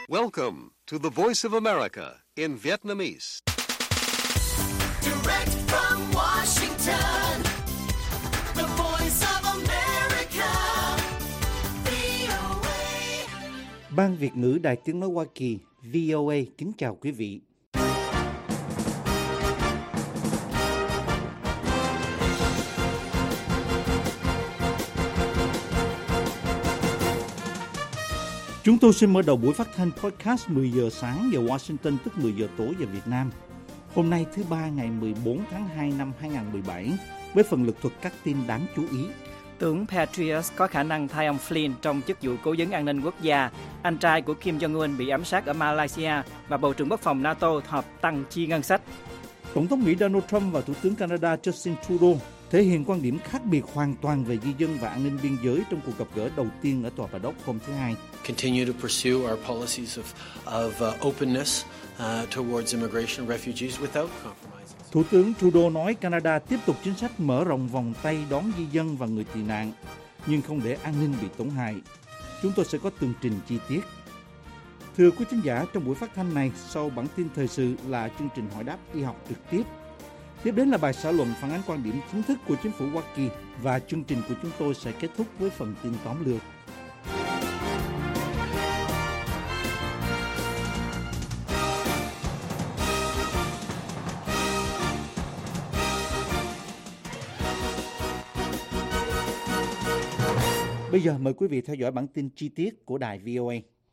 Welcome to the Voice of America in Vietnamese. Direct from Washington, the Voice of America, VOA. Ban Việt ngữ Đài Tiếng nói Hoa Kỳ, VOA kính chào quý vị. Chúng tôi xin mở đầu buổi phát thanh podcast 10 giờ sáng giờ Washington, tức 10 giờ tối giờ Việt Nam. Hôm nay thứ Ba ngày 14 tháng 2 năm 2017 với phần lực thuật các tin đáng chú ý. Tướng Petraeus có khả năng thay ông Flynn trong chức vụ cố vấn an ninh quốc gia. Anh trai của Kim Jong-un bị ám sát ở Malaysia và Bộ trưởng Quốc phòng NATO họp tăng chi ngân sách. Tổng thống Mỹ Donald Trump và Thủ tướng Canada Justin Trudeau thể hiện quan điểm khác biệt hoàn toàn về di dân và an ninh biên giới trong cuộc gặp gỡ đầu tiên ở Tòa Bà Đốc hôm thứ Hai. Continue to pursue our policies of openness towards immigration refugees without compromising. Thủ tướng Trudeau nói Canada tiếp tục chính sách mở rộng vòng tay đón di dân và người tị nạn, nhưng không để an ninh bị tổn hại. Chúng tôi sẽ có tường trình chi tiết. Thưa quý thính giả, trong buổi phát thanh này, sau bản tin thời sự là chương trình hỏi đáp y học trực tiếp. Tiếp đến là bài xã luận phản ánh quan điểm chính thức của chính phủ Hoa Kỳ và chương trình của chúng tôi sẽ kết thúc với phần tin tóm lược. Bây giờ mời quý vị theo dõi bản tin chi tiết của đài VOA.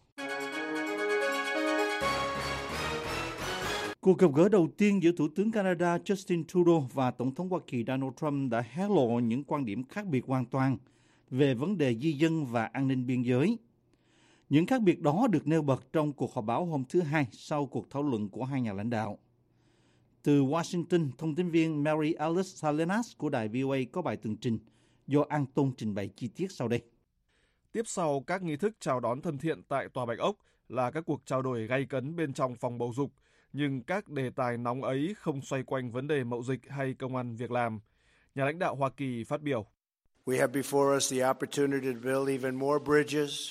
Cuộc gặp gỡ đầu tiên giữa Thủ tướng Canada Justin Trudeau và Tổng thống Hoa Kỳ Donald Trump đã hé lộ những quan điểm khác biệt hoàn toàn về vấn đề di dân và an ninh biên giới. Những khác biệt đó được nêu bật trong cuộc họp báo hôm thứ Hai sau cuộc thảo luận của hai nhà lãnh đạo. Từ Washington, thông tin viên Mary Alice Salinas của đài VOA có bài tường trình do An Tôn trình bày chi tiết sau đây. Tiếp sau các nghi thức chào đón thân thiện tại Tòa Bạch Ốc là các cuộc trao đổi gay cấn bên trong phòng bầu dục, nhưng các đề tài nóng ấy không xoay quanh vấn đề mậu dịch hay công ăn việc làm. Nhà lãnh đạo Hoa Kỳ phát biểu. We have before us the opportunity to build even more bridges.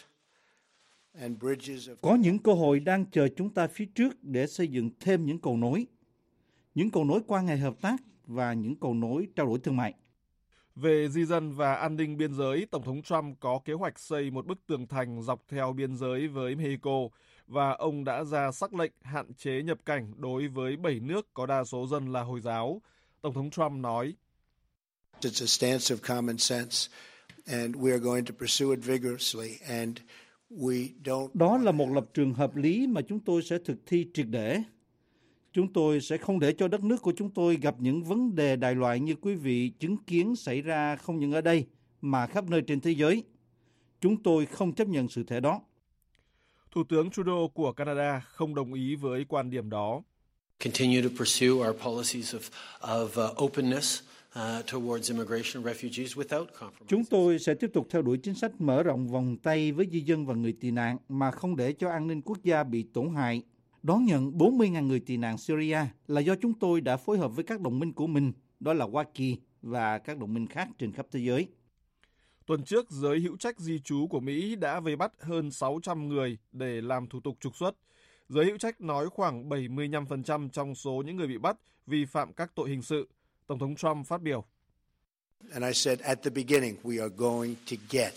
Có những cơ hội đang chờ chúng ta phía trước để xây dựng thêm những cầu nối. Những cầu nối quan hệ hợp tác và những cầu nối trao đổi thương mại. Về di dân và an ninh biên giới, Tổng thống Trump có kế hoạch xây một bức tường thành dọc theo biên giới với Mexico và ông đã ra sắc lệnh hạn chế nhập cảnh đối với 7 nước có đa số dân là Hồi giáo. Tổng thống Trump nói, It's a stance of common sense and we are going to pursue it vigorously and we don't. Đó là một lập trường hợp lý mà chúng tôi sẽ thực thi triệt để. Chúng tôi sẽ không để cho đất nước của chúng tôi gặp những vấn đề đại loại như quý vị chứng kiến xảy ra không những ở đây mà khắp nơi trên thế giới. Chúng tôi không chấp nhận sự thể đó. Thủ tướng Trudeau của Canada không đồng ý với quan điểm đó. Continue to pursue our policies of openness towards immigration refugees without compromising. Chúng tôi sẽ tiếp tục theo đuổi chính sách mở rộng vòng tay với di dân và người tị nạn mà không để cho an ninh quốc gia bị tổn hại. Đón nhận 40.000 người tị nạn Syria là do chúng tôi đã phối hợp với các đồng minh của mình, đó là Hoa Kỳ và các đồng minh khác trên khắp thế giới. Tuần trước, giới hữu trách di trú của Mỹ đã vây bắt hơn 600 người để làm thủ tục trục xuất. Giới hữu trách nói khoảng 75% trong số những người bị bắt vi phạm các tội hình sự. Tổng thống Trump phát biểu. And I said at the beginning we are going to get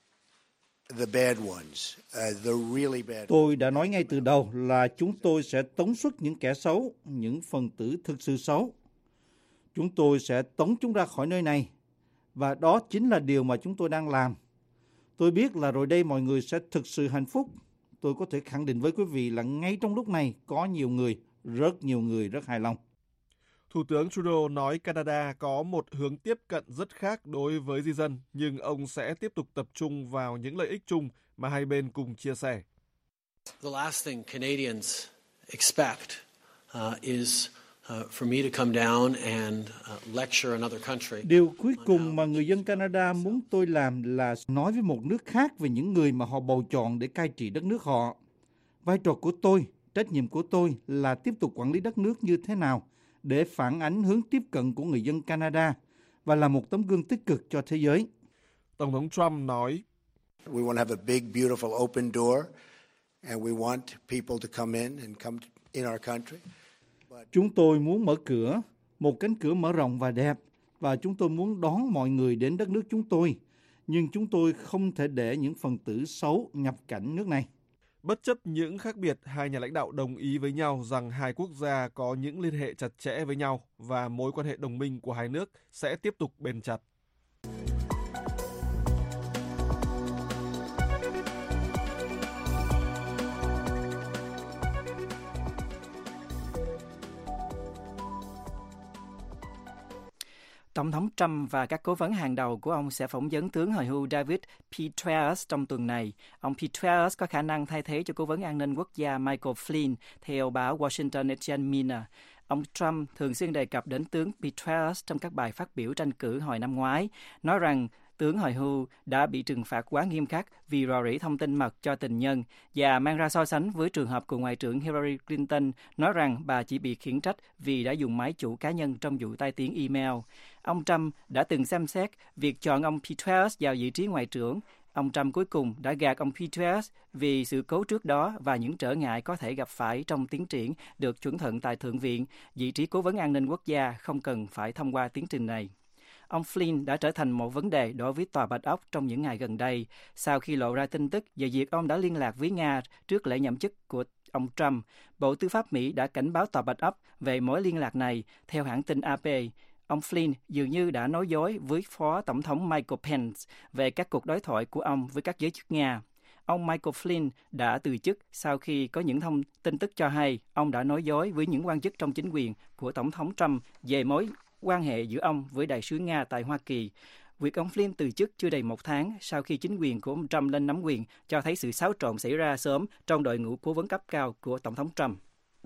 the bad ones, the really bad. Tôi đã nói ngay từ đầu là chúng tôi sẽ tống xuất những kẻ xấu, những phần tử thực sự xấu. Chúng tôi sẽ tống chúng ra khỏi nơi này. Và đó chính là điều mà chúng tôi đang làm. Tôi biết là rồi đây mọi người sẽ thực sự hạnh phúc. Tôi có thể khẳng định với quý vị là ngay trong lúc này có rất nhiều người rất hài lòng. Thủ tướng Trudeau nói Canada có một hướng tiếp cận rất khác đối với di dân, nhưng ông sẽ tiếp tục tập trung vào những lợi ích chung mà hai bên cùng chia sẻ. The last thing Canadians expect is for me to come down and lecture another country. Điều cuối cùng mà người dân Canada muốn tôi làm là nói với một nước khác về những người mà họ bầu chọn để cai trị đất nước họ. Vai trò của tôi, trách nhiệm của tôi là tiếp tục quản lý đất nước như thế nào để phản ánh hướng tiếp cận của người dân Canada và là một tấm gương tích cực cho thế giới. Tổng thống Trump nói, We want to have a big, beautiful open door and we want people to come in our country. Chúng tôi muốn mở cửa, một cánh cửa mở rộng và đẹp, và chúng tôi muốn đón mọi người đến đất nước chúng tôi. Nhưng chúng tôi không thể để những phần tử xấu nhập cảnh nước này. Bất chấp những khác biệt, hai nhà lãnh đạo đồng ý với nhau rằng hai quốc gia có những liên hệ chặt chẽ với nhau và mối quan hệ đồng minh của hai nước sẽ tiếp tục bền chặt. Tổng thống Trump và các cố vấn hàng đầu của ông sẽ phỏng vấn tướng hồi hưu David Petraeus trong tuần này. Ông Petraeus có khả năng thay thế cho cố vấn an ninh quốc gia Michael Flynn, theo báo Washington Examiner. Ông Trump thường xuyên đề cập đến tướng Petraeus trong các bài phát biểu tranh cử hồi năm ngoái, nói rằng tướng hồi hưu đã bị trừng phạt quá nghiêm khắc vì rò rỉ thông tin mật cho tình nhân và mang ra so sánh với trường hợp của Ngoại trưởng Hillary Clinton, nói rằng bà chỉ bị khiển trách vì đã dùng máy chủ cá nhân trong vụ tai tiếng email. Ông Trump đã từng xem xét việc chọn ông Petraeus vào vị trí Ngoại trưởng. Ông Trump cuối cùng đã gạt ông Petraeus vì sự cố trước đó và những trở ngại có thể gặp phải trong tiến triển được chuẩn thuận tại Thượng viện. Vị trí cố vấn an ninh quốc gia không cần phải thông qua tiến trình này. Ông Flynn đã trở thành một vấn đề đối với Tòa Bạch Ốc trong những ngày gần đây, sau khi lộ ra tin tức về việc ông đã liên lạc với Nga trước lễ nhậm chức của ông Trump. Bộ Tư pháp Mỹ đã cảnh báo Tòa Bạch Ốc về mối liên lạc này, theo hãng tin AP. Ông Flynn dường như đã nói dối với Phó Tổng thống Michael Pence về các cuộc đối thoại của ông với các giới chức Nga. Ông Michael Flynn đã từ chức sau khi có những tin tức cho hay ông đã nói dối với những quan chức trong chính quyền của Tổng thống Trump về mối quan hệ giữa ông với đại sứ Nga tại Hoa Kỳ. Việc ông Flynn từ chức chưa đầy một tháng sau khi chính quyền của ông Trump lên nắm quyền cho thấy sự xáo trộn xảy ra sớm trong đội ngũ cố vấn cấp cao của Tổng thống Trump.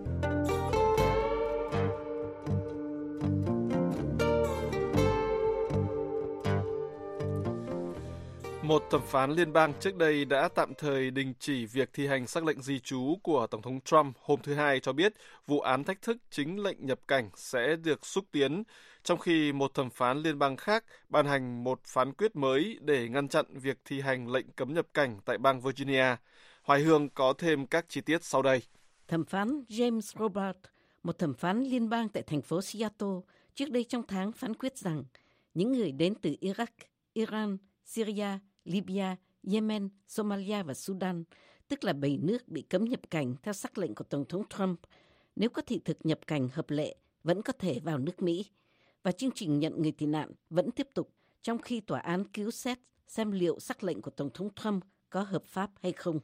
Một thẩm phán liên bang trước đây đã tạm thời đình chỉ việc thi hành sắc lệnh di trú của Tổng thống Trump hôm thứ Hai cho biết vụ án thách thức chính lệnh nhập cảnh sẽ được xúc tiến, trong khi một thẩm phán liên bang khác ban hành một phán quyết mới để ngăn chặn việc thi hành lệnh cấm nhập cảnh tại bang Virginia. Hoài Hương có thêm các chi tiết sau đây. Thẩm phán James Robert, một thẩm phán liên bang tại thành phố Seattle, trước đây trong tháng phán quyết rằng những người đến từ Iraq, Iran, Syria, Libya, Yemen, Somalia và Sudan, tức là 7 nước bị cấm nhập cảnh theo sắc lệnh của Tổng thống Trump, nếu có thị thực nhập cảnh hợp lệ, vẫn có thể vào nước Mỹ. Và chương trình nhận người tị nạn vẫn tiếp tục, trong khi tòa án cứu xét xem liệu sắc lệnh của Tổng thống Trump có hợp pháp hay không.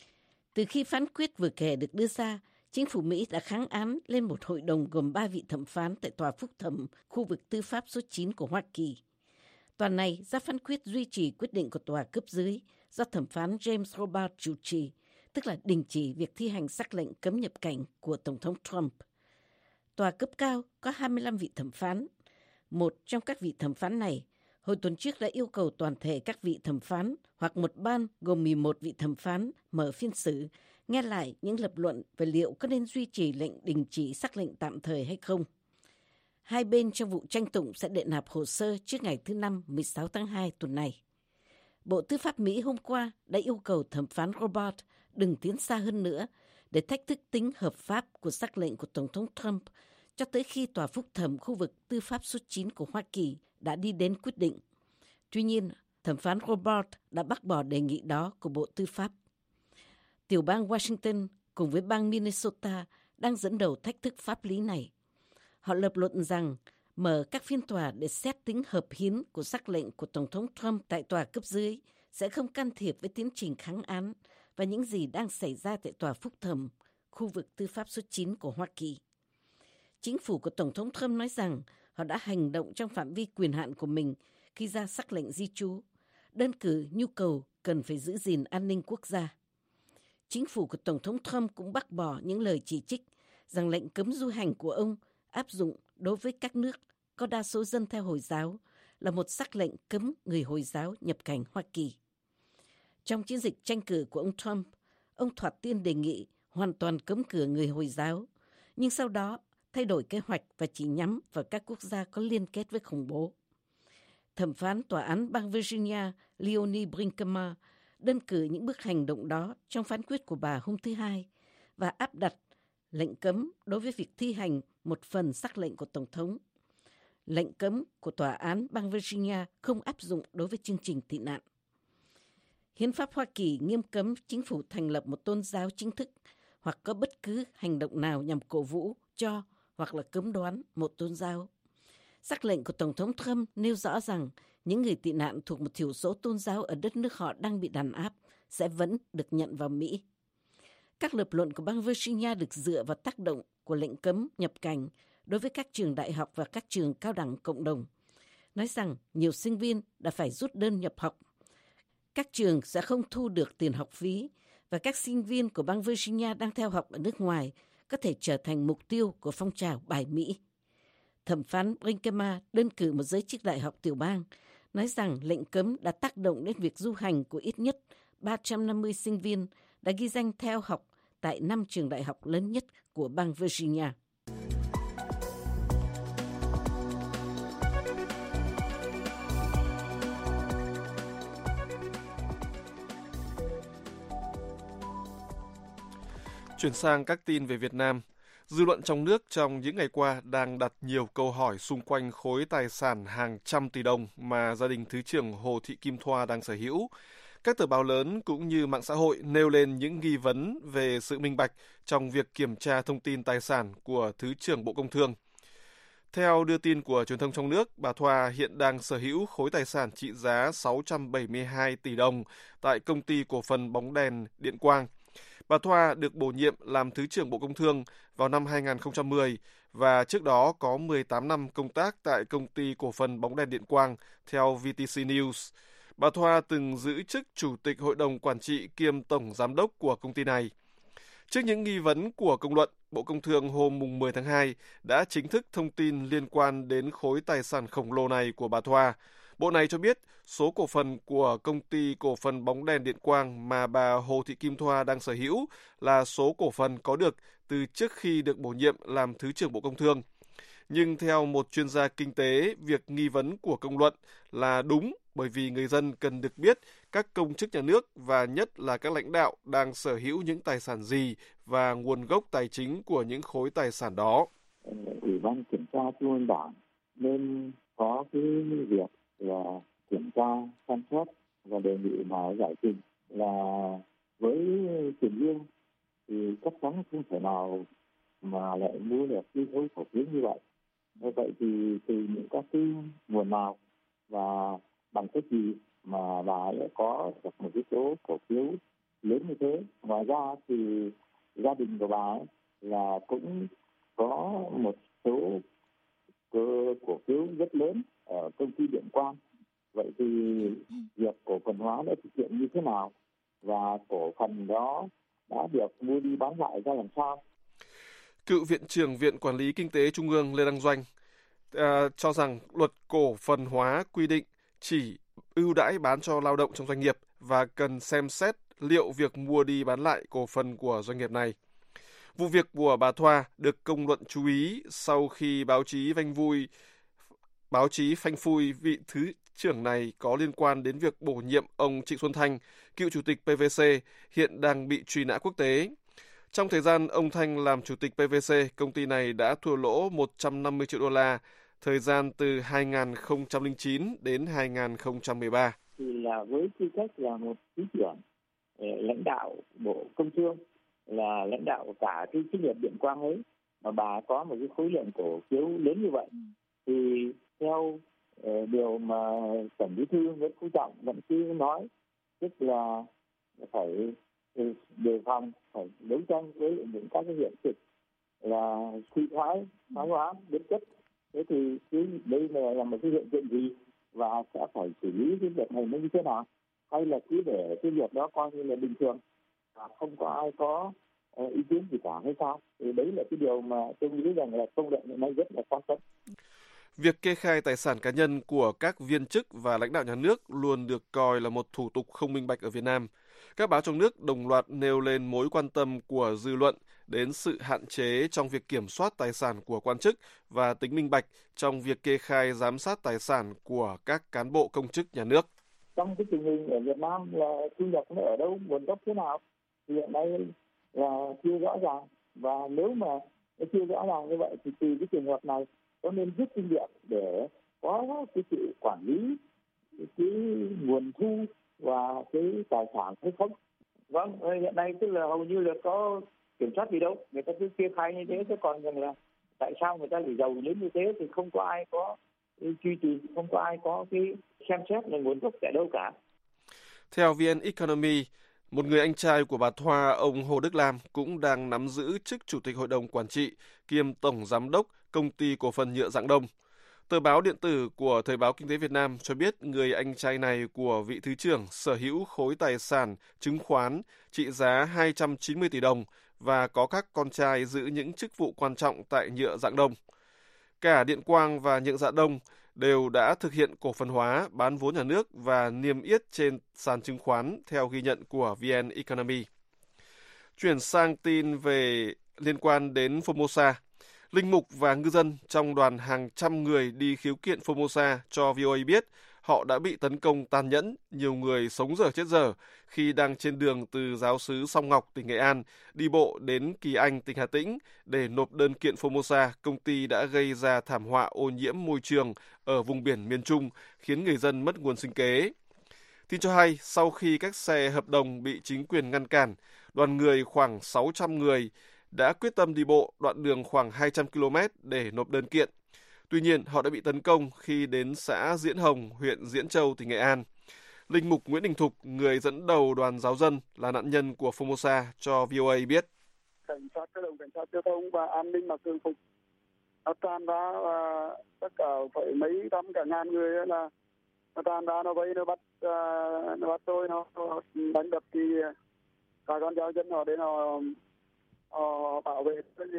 Từ khi phán quyết vừa kể được đưa ra, chính phủ Mỹ đã kháng án lên một hội đồng gồm 3 vị thẩm phán tại Tòa Phúc thẩm khu vực tư pháp số 9 của Hoa Kỳ. Tòa này ra phán quyết duy trì quyết định của tòa cấp dưới do thẩm phán James Robert chủ trì, tức là đình chỉ việc thi hành sắc lệnh cấm nhập cảnh của Tổng thống Trump. Tòa cấp cao có 25 vị thẩm phán. Một trong các vị thẩm phán này, hồi tuần trước đã yêu cầu toàn thể các vị thẩm phán hoặc một ban gồm 11 vị thẩm phán mở phiên xử, nghe lại những lập luận về liệu có nên duy trì lệnh đình chỉ sắc lệnh tạm thời hay không. Hai bên trong vụ tranh tụng sẽ đệ nạp hồ sơ trước ngày thứ Năm 16 tháng 2 tuần này. Bộ Tư pháp Mỹ hôm qua đã yêu cầu thẩm phán Robert đừng tiến xa hơn nữa để thách thức tính hợp pháp của sắc lệnh của Tổng thống Trump cho tới khi Tòa Phúc thẩm khu vực tư pháp số 9 của Hoa Kỳ đã đi đến quyết định. Tuy nhiên, thẩm phán Robert đã bác bỏ đề nghị đó của Bộ Tư pháp. Tiểu bang Washington cùng với bang Minnesota đang dẫn đầu thách thức pháp lý này. Họ lập luận rằng mở các phiên tòa để xét tính hợp hiến của sắc lệnh của Tổng thống Trump tại tòa cấp dưới sẽ không can thiệp với tiến trình kháng án và những gì đang xảy ra tại Tòa Phúc thẩm, khu vực tư pháp số 9 của Hoa Kỳ. Chính phủ của Tổng thống Trump nói rằng họ đã hành động trong phạm vi quyền hạn của mình khi ra sắc lệnh di trú, đơn cử nhu cầu cần phải giữ gìn an ninh quốc gia. Chính phủ của Tổng thống Trump cũng bác bỏ những lời chỉ trích rằng lệnh cấm du hành của ông áp dụng đối với các nước có đa số dân theo Hồi giáo là một sắc lệnh cấm người Hồi giáo nhập cảnh Hoa Kỳ. Trong chiến dịch tranh cử của ông Trump, ông thoạt tiên đề nghị hoàn toàn cấm cửa người Hồi giáo, nhưng sau đó thay đổi kế hoạch và chỉ nhắm vào các quốc gia có liên kết với khủng bố. Thẩm phán tòa án bang Virginia Leonie Brinkema đơn cử những bước hành động đó trong phán quyết của bà hôm thứ Hai và áp đặt lệnh cấm đối với việc thi hành một phần sắc lệnh của Tổng thống. Lệnh cấm của Tòa án bang Virginia không áp dụng đối với chương trình tị nạn. Hiến pháp Hoa Kỳ nghiêm cấm chính phủ thành lập một tôn giáo chính thức hoặc có bất cứ hành động nào nhằm cổ vũ cho hoặc là cấm đoán một tôn giáo. Sắc lệnh của Tổng thống Trump nêu rõ rằng những người tị nạn thuộc một thiểu số tôn giáo ở đất nước họ đang bị đàn áp sẽ vẫn được nhận vào Mỹ. Các lập luận của bang Virginia được dựa vào tác động của lệnh cấm nhập cảnh đối với các trường đại học và các trường cao đẳng cộng đồng, nói rằng nhiều sinh viên đã phải rút đơn nhập học. Các trường sẽ không thu được tiền học phí và các sinh viên của bang Virginia đang theo học ở nước ngoài có thể trở thành mục tiêu của phong trào bài Mỹ. Thẩm phán Brinkema đơn cử một giới chức đại học tiểu bang, nói rằng lệnh cấm đã tác động đến việc du hành của ít nhất 350 sinh viên đã ghi danh theo học tại 5 trường đại học lớn nhất của bang Virginia. Chuyển sang các tin về Việt Nam. Dư luận trong nước trong những ngày qua đang đặt nhiều câu hỏi xung quanh khối tài sản hàng trăm tỷ đồng mà gia đình Thứ trưởng Hồ Thị Kim Thoa đang sở hữu. Các tờ báo lớn cũng như mạng xã hội nêu lên những nghi vấn về sự minh bạch trong việc kiểm tra thông tin tài sản của Thứ trưởng Bộ Công Thương. Theo đưa tin của truyền thông trong nước, bà Thoa hiện đang sở hữu khối tài sản trị giá 672 tỷ đồng tại Công ty Cổ phần Bóng đèn Điện Quang. Bà Thoa được bổ nhiệm làm Thứ trưởng Bộ Công Thương vào năm 2010 và trước đó có 18 năm công tác tại Công ty Cổ phần Bóng đèn Điện Quang theo VTC News. Bà Thoa từng giữ chức Chủ tịch Hội đồng Quản trị kiêm Tổng Giám đốc của công ty này. Trước những nghi vấn của công luận, Bộ Công Thương hôm 10 tháng 2 đã chính thức thông tin liên quan đến khối tài sản khổng lồ này của bà Thoa. Bộ này cho biết số cổ phần của Công ty Cổ phần Bóng đèn Điện Quang mà bà Hồ Thị Kim Thoa đang sở hữu là số cổ phần có được từ trước khi được bổ nhiệm làm Thứ trưởng Bộ Công Thương. Nhưng theo một chuyên gia kinh tế, việc nghi vấn của công luận là đúng bởi vì người dân cần được biết các công chức nhà nước và nhất là các lãnh đạo đang sở hữu những tài sản gì và nguồn gốc tài chính của những khối tài sản đó. Ủy ban kiểm tra Trung ương Đảng nên có cái việc là kiểm tra, xem xét và đề nghị mà giải trình là với tiền lương thì chắc chắn không thể nào mà lại mua được cái khối cổ phiếu như vậy. Vậy thì từ những các cái nguồn nào và bằng cách gì mà bà lại có được một cái số cổ phiếu lớn như thế? Ngoài ra thì gia đình của bà ấy là cũng có một số cổ phiếu rất lớn ở Công ty Điện Quang. Vậy thì việc cổ phần hóa đã thực hiện như thế nào và cổ phần đó đã được mua đi bán lại ra làm sao? Cựu Viện trưởng Viện Quản lý Kinh tế Trung ương Lê Đăng Doanh cho rằng luật cổ phần hóa quy định chỉ ưu đãi bán cho lao động trong doanh nghiệp và cần xem xét liệu việc mua đi bán lại cổ phần của doanh nghiệp này. Vụ việc của bà Thoa được công luận chú ý sau khi báo chí phanh phui vị Thứ trưởng này có liên quan đến việc bổ nhiệm ông Trịnh Xuân Thanh, cựu chủ tịch PVC, hiện đang bị truy nã quốc tế. Trong thời gian ông Thanh làm chủ tịch PVC, công ty này đã thua lỗ 150 triệu đô la, thời gian từ 2009 đến 2013. Thì là với tư cách là một thứ trưởng, lãnh đạo Bộ Công Thương, là lãnh đạo cả cái xí nghiệp Điện Quang ấy, mà bà có một cái khối lượng cổ phiếu lớn như vậy, thì theo điều mà Tổng Bí thư Nguyễn Phú Trọng vẫn cứ nói, tức là phải đề phòng, phải đấu tranh với những các cái hiện thực là suy thoái, thoái hóa, biến chất. Thế thì đây là một cái hiện tượng gì và sẽ phải xử lý cái việc này như thế nào? Hay là cứ để cái việc đó coi như là bình thường và không có ai có ý kiến gì cả hay sao? Thì đấy là cái điều mà tôi nghĩ rằng là công luận hiện nay rất là quan tâm. Việc kê khai tài sản cá nhân của các viên chức và lãnh đạo nhà nước luôn được coi là một thủ tục không minh bạch ở Việt Nam. Các báo trong nước đồng loạt nêu lên mối quan tâm của dư luận đến sự hạn chế trong việc kiểm soát tài sản của quan chức và tính minh bạch trong việc kê khai giám sát tài sản của các cán bộ công chức nhà nước. trong cái tình hình ở Việt Nam là thu nhập nó ở đâu, nguồn gốc thế nào thì hiện nay là chưa rõ ràng, và nếu mà nó chưa rõ ràng như vậy thì từ cái trường hợp này có nên rút kinh nghiệm để có cái sự quản lý cái nguồn thu và cái tài sản hay không? Vâng, hiện nay tức là hầu như là có kiểm soát gì đâu, người ta cứ kê khai như thế, chứ còn rằng là tại sao người ta lại giàu đến như thế thì không có ai có truy tìm, không có ai có cái xem xét là nguồn gốc tại đâu cả. Theo VN Economy, một người anh trai của bà Thoa, ông Hồ Đức Lam, cũng đang nắm giữ chức Chủ tịch Hội đồng Quản trị kiêm Tổng Giám đốc Công ty Cổ phần Nhựa Rạng Đông. Tờ báo điện tử của Thời báo Kinh tế Việt Nam cho biết người anh trai này của vị Thứ trưởng sở hữu khối tài sản chứng khoán trị giá 290 tỷ đồng và có các con trai giữ những chức vụ quan trọng tại Nhựa Rạng Đông. Cả Điện Quang và Nhựa Rạng Đông đều đã thực hiện cổ phần hóa, bán vốn nhà nước và niêm yết trên sàn chứng khoán theo ghi nhận của VN Economy. Chuyển sang tin về liên quan đến Formosa. Linh mục và ngư dân trong đoàn hàng trăm người đi khiếu kiện Formosa cho VOA biết họ đã bị tấn công tàn nhẫn, nhiều người sống dở chết dở khi đang trên đường từ giáo xứ Song Ngọc, tỉnh Nghệ An, đi bộ đến Kỳ Anh, tỉnh Hà Tĩnh để nộp đơn kiện Formosa, công ty đã gây ra thảm họa ô nhiễm môi trường ở vùng biển miền Trung, khiến người dân mất nguồn sinh kế. Tin cho hay, sau khi các xe hợp đồng bị chính quyền ngăn cản, đoàn người khoảng 600 người đã quyết tâm đi bộ đoạn đường khoảng 200 km để nộp đơn kiện. Tuy nhiên, họ đã bị tấn công khi đến xã Diễn Hồng, huyện Diễn Châu, tỉnh Nghệ An. Linh mục Nguyễn Đình Thục, người dẫn đầu đoàn giáo dân, là nạn nhân của Formosa, cho VOA biết. Cảnh sát cơ động, cảnh sát giao thông và an ninh mặc thường phục nó tràn ra, và tất cả phải mấy trăm cả ngàn người là nó tràn ra, nó vây, nó bắt tôi, nó đánh đập thì cả con giáo dân họ đến họ bảo vệ, thì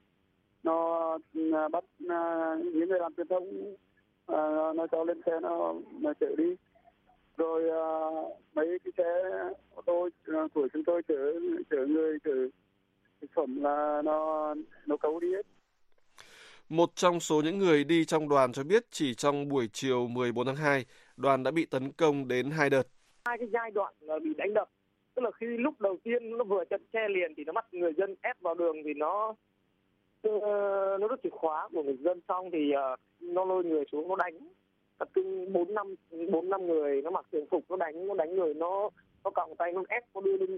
nó bắt những người làm truyền thông, nó cho lên xe, nó chở đi, rồi mấy cái xe ô tô của chúng tôi chở người, chở thực phẩm là nó cấu đi hết. Một trong số những người đi trong đoàn cho biết chỉ trong buổi chiều 14 tháng 2, đoàn đã bị tấn công đến 2 đợt. Hai cái giai đoạn bị đánh đập, tức là khi lúc đầu tiên nó vừa chặn xe liền thì nó bắt người dân ép vào đường, thì nó rút chìa khóa của người dân, xong thì nó lôi người xuống, nó đánh tập trung 4 5 người, nó mặc thường phục, nó đánh người, nó còng tay, nó ép, nó đưa lên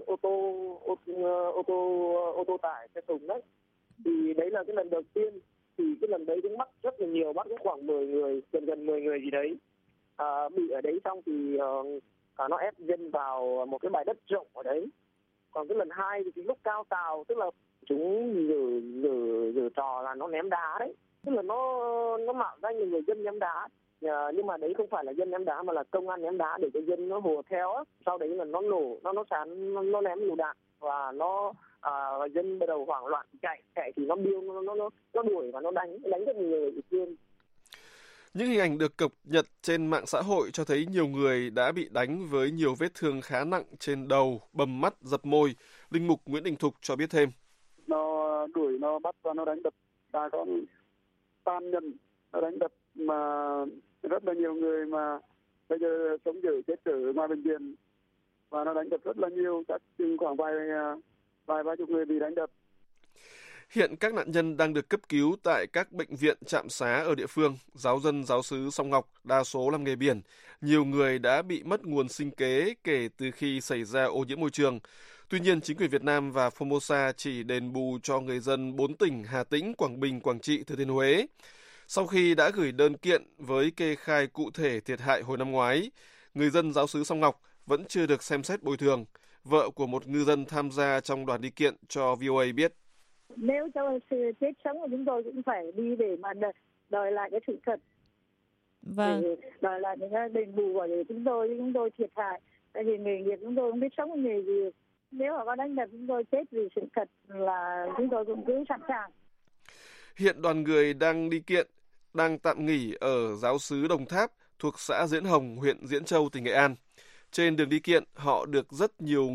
ô tô tải xe thùng đấy. Thì đấy là cái lần đầu tiên, thì cái lần đấy cũng bắt rất là nhiều, bắt khoảng 10 người, gần 10 người gì đấy bị ở đấy, xong thì nó ép dân vào một cái bãi đất rộng ở đấy. Còn cái lần hai thì cái lúc cao trào, tức là chúng giở trò là nó ném đá đấy, tức là nó mạo danh là người dân ném đá, nhưng mà đấy không phải là dân ném đá mà là công an ném đá để cho dân nó hùa theo á. Sau đấy là nó nổ, nó ném lựu đạn, và dân bắt đầu hoảng loạn chạy thì nó biêu, nó đuổi và nó đánh rất nhiều người bị thương. Những hình ảnh được cập nhật trên mạng xã hội cho thấy nhiều người đã bị đánh với nhiều vết thương khá nặng trên đầu, bầm mắt, dập môi. Linh mục Nguyễn Đình Thục cho biết thêm. Nó đuổi, nó bắt và nó đánh đập bà con tàn nhẫn, nó đánh đập mà rất là nhiều người mà bây giờ sống dở chết dở ngoài bệnh viện, và nó đánh đập rất là nhiều, chắc chừng khoảng vài chục người bị đánh đập. Hiện các nạn nhân đang được cấp cứu tại các bệnh viện trạm xá ở địa phương. Giáo dân giáo xứ Song Ngọc đa số làm nghề biển. Nhiều người đã bị mất nguồn sinh kế kể từ khi xảy ra ô nhiễm môi trường. Tuy nhiên, chính quyền Việt Nam và Formosa chỉ đền bù cho người dân 4 tỉnh Hà Tĩnh, Quảng Bình, Quảng Trị, Thừa Thiên Huế. Sau khi đã gửi đơn kiện với kê khai cụ thể thiệt hại hồi năm ngoái, người dân giáo xứ Song Ngọc vẫn chưa được xem xét bồi thường. Vợ của một ngư dân tham gia trong đoàn đi kiện cho VOA biết. Nếu cho sự chết sống của chúng tôi cũng phải đi để mà đòi lại cái sự thật. Vâng. Đòi lại những cái đền bù của chúng tôi thiệt hại. Tại vì nghề nghiệp chúng tôi không biết sống nghề gì. Nếu mà có đánh đập chúng tôi chết vì sự thật là chúng tôi cũng cứ sẵn sàng. Hiện đoàn người đang đi kiện đang tạm nghỉ ở giáo xứ Đồng Tháp thuộc xã Diễn Hồng, huyện Diễn Châu, tỉnh Nghệ An. Trên đường đi kiện, họ được rất nhiều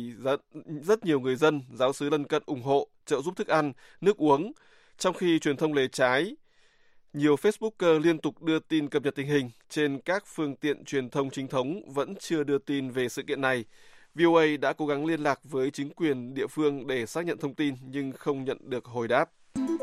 người dân giáo xứ lân cận ủng hộ, trợ giúp thức ăn, nước uống, trong khi truyền thông lề trái Nhiều Facebooker liên tục đưa tin cập nhật tình hình trên các phương tiện truyền thông chính thống vẫn chưa đưa tin về sự kiện này. VOA đã cố gắng liên lạc với chính quyền địa phương để xác nhận thông tin nhưng không nhận được hồi đáp.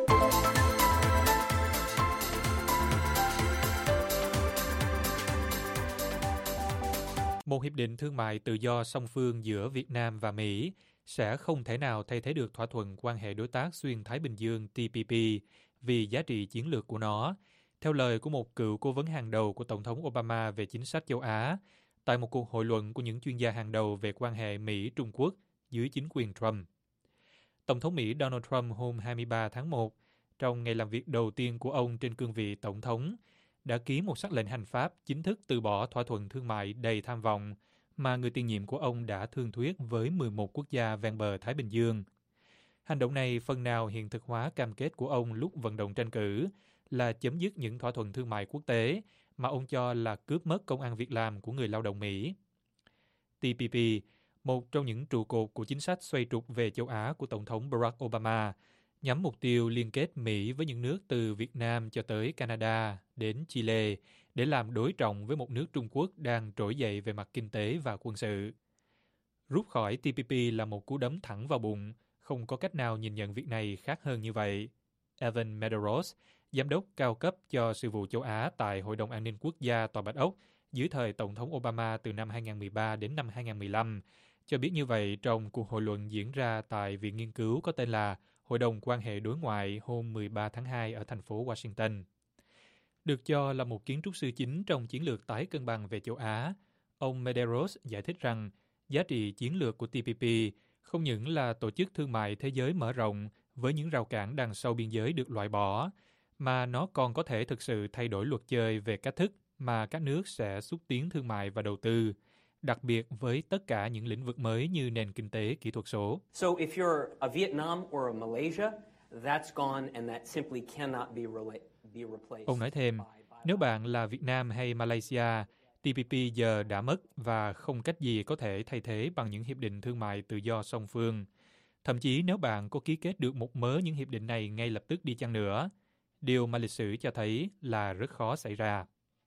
Một hiệp định thương mại tự do song phương giữa Việt Nam và Mỹ sẽ không thể nào thay thế được thỏa thuận quan hệ đối tác xuyên Thái Bình Dương TPP vì giá trị chiến lược của nó, theo lời của một cựu cố vấn hàng đầu của Tổng thống Obama về chính sách châu Á, tại một cuộc hội luận của những chuyên gia hàng đầu về quan hệ Mỹ-Trung Quốc dưới chính quyền Trump. Tổng thống Mỹ Donald Trump hôm 23 tháng 1, trong ngày làm việc đầu tiên của ông trên cương vị Tổng thống, đã ký một sắc lệnh hành pháp chính thức từ bỏ thỏa thuận thương mại đầy tham vọng mà người tiền nhiệm của ông đã thương thuyết với 11 quốc gia ven bờ Thái Bình Dương. Hành động này phần nào hiện thực hóa cam kết của ông lúc vận động tranh cử là chấm dứt những thỏa thuận thương mại quốc tế mà ông cho là cướp mất công ăn việc làm của người lao động Mỹ. TPP, một trong những trụ cột của chính sách xoay trục về châu Á của Tổng thống Barack Obama, nhắm mục tiêu liên kết Mỹ với những nước từ Việt Nam cho tới Canada đến Chile để làm đối trọng với một nước Trung Quốc đang trỗi dậy về mặt kinh tế và quân sự. Rút khỏi TPP là một cú đấm thẳng vào bụng, không có cách nào nhìn nhận việc này khác hơn như vậy. Evan Medeiros, giám đốc cao cấp cho sự vụ châu Á tại Hội đồng An ninh Quốc gia Tòa Bạch Ốc dưới thời Tổng thống Obama từ năm 2013 đến năm 2015, cho biết như vậy trong cuộc hội luận diễn ra tại Viện Nghiên cứu có tên là Hội đồng Quan hệ Đối ngoại hôm 13 tháng 2 ở thành phố Washington. Được cho là một kiến trúc sư chính trong chiến lược tái cân bằng về châu Á, ông Medeiros giải thích rằng giá trị chiến lược của TPP không những là tổ chức thương mại thế giới mở rộng với những rào cản đằng sau biên giới được loại bỏ, mà nó còn có thể thực sự thay đổi luật chơi về cách thức mà các nước sẽ xúc tiến thương mại và đầu tư, đặc biệt với tất cả những lĩnh vực mới như nền kinh tế kỹ thuật số. So if you're a Vietnam or a Malaysia, that's gone and that simply cannot be replaced. Ông nói thêm, nếu bạn là Việt Nam hay Malaysia, TPP giờ đã mất và không cách gì có thể thay thế bằng những hiệp định thương mại tự do song phương. Thậm chí nếu bạn có ký kết được một mớ những hiệp định này ngay lập tức đi chăng nữa, điều mà lịch sử cho thấy là rất khó xảy ra.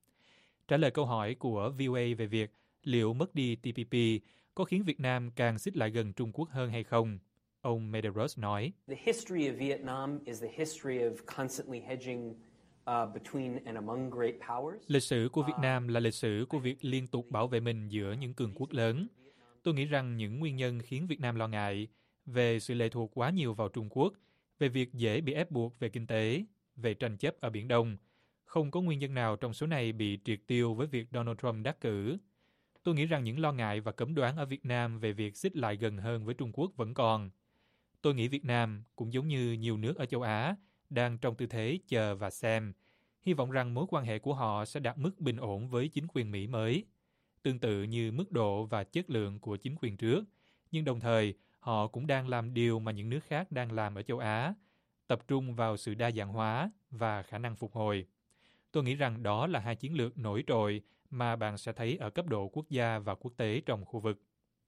Trả lời câu hỏi của VOA về việc liệu mất đi TPP có khiến Việt Nam càng xích lại gần Trung Quốc hơn hay không, ông Medeiros nói, The history of Vietnam is the history of constantly hedging between and among great powers. Lịch sử của Việt Nam là lịch sử của việc liên tục bảo vệ mình giữa những cường quốc lớn. Tôi nghĩ rằng những nguyên nhân khiến Việt Nam lo ngại về sự lệ thuộc quá nhiều vào Trung Quốc, về việc dễ bị ép buộc về kinh tế, về tranh chấp ở Biển Đông, không có nguyên nhân nào trong số này bị triệt tiêu với việc Donald Trump đắc cử. Tôi nghĩ rằng những lo ngại và cấm đoán ở Việt Nam về việc xích lại gần hơn với Trung Quốc vẫn còn. Tôi nghĩ Việt Nam, cũng giống như nhiều nước ở châu Á, đang trong tư thế chờ và xem, hy vọng rằng mối quan hệ của họ sẽ đạt mức bình ổn với chính quyền Mỹ mới, tương tự như mức độ và chất lượng của chính quyền trước, nhưng đồng thời họ cũng đang làm điều mà những nước khác đang làm ở châu Á, tập trung vào sự đa dạng hóa và khả năng phục hồi. Tôi nghĩ rằng đó là hai chiến lược nổi trội mà bạn sẽ thấy ở cấp độ quốc gia và quốc tế trong khu vực.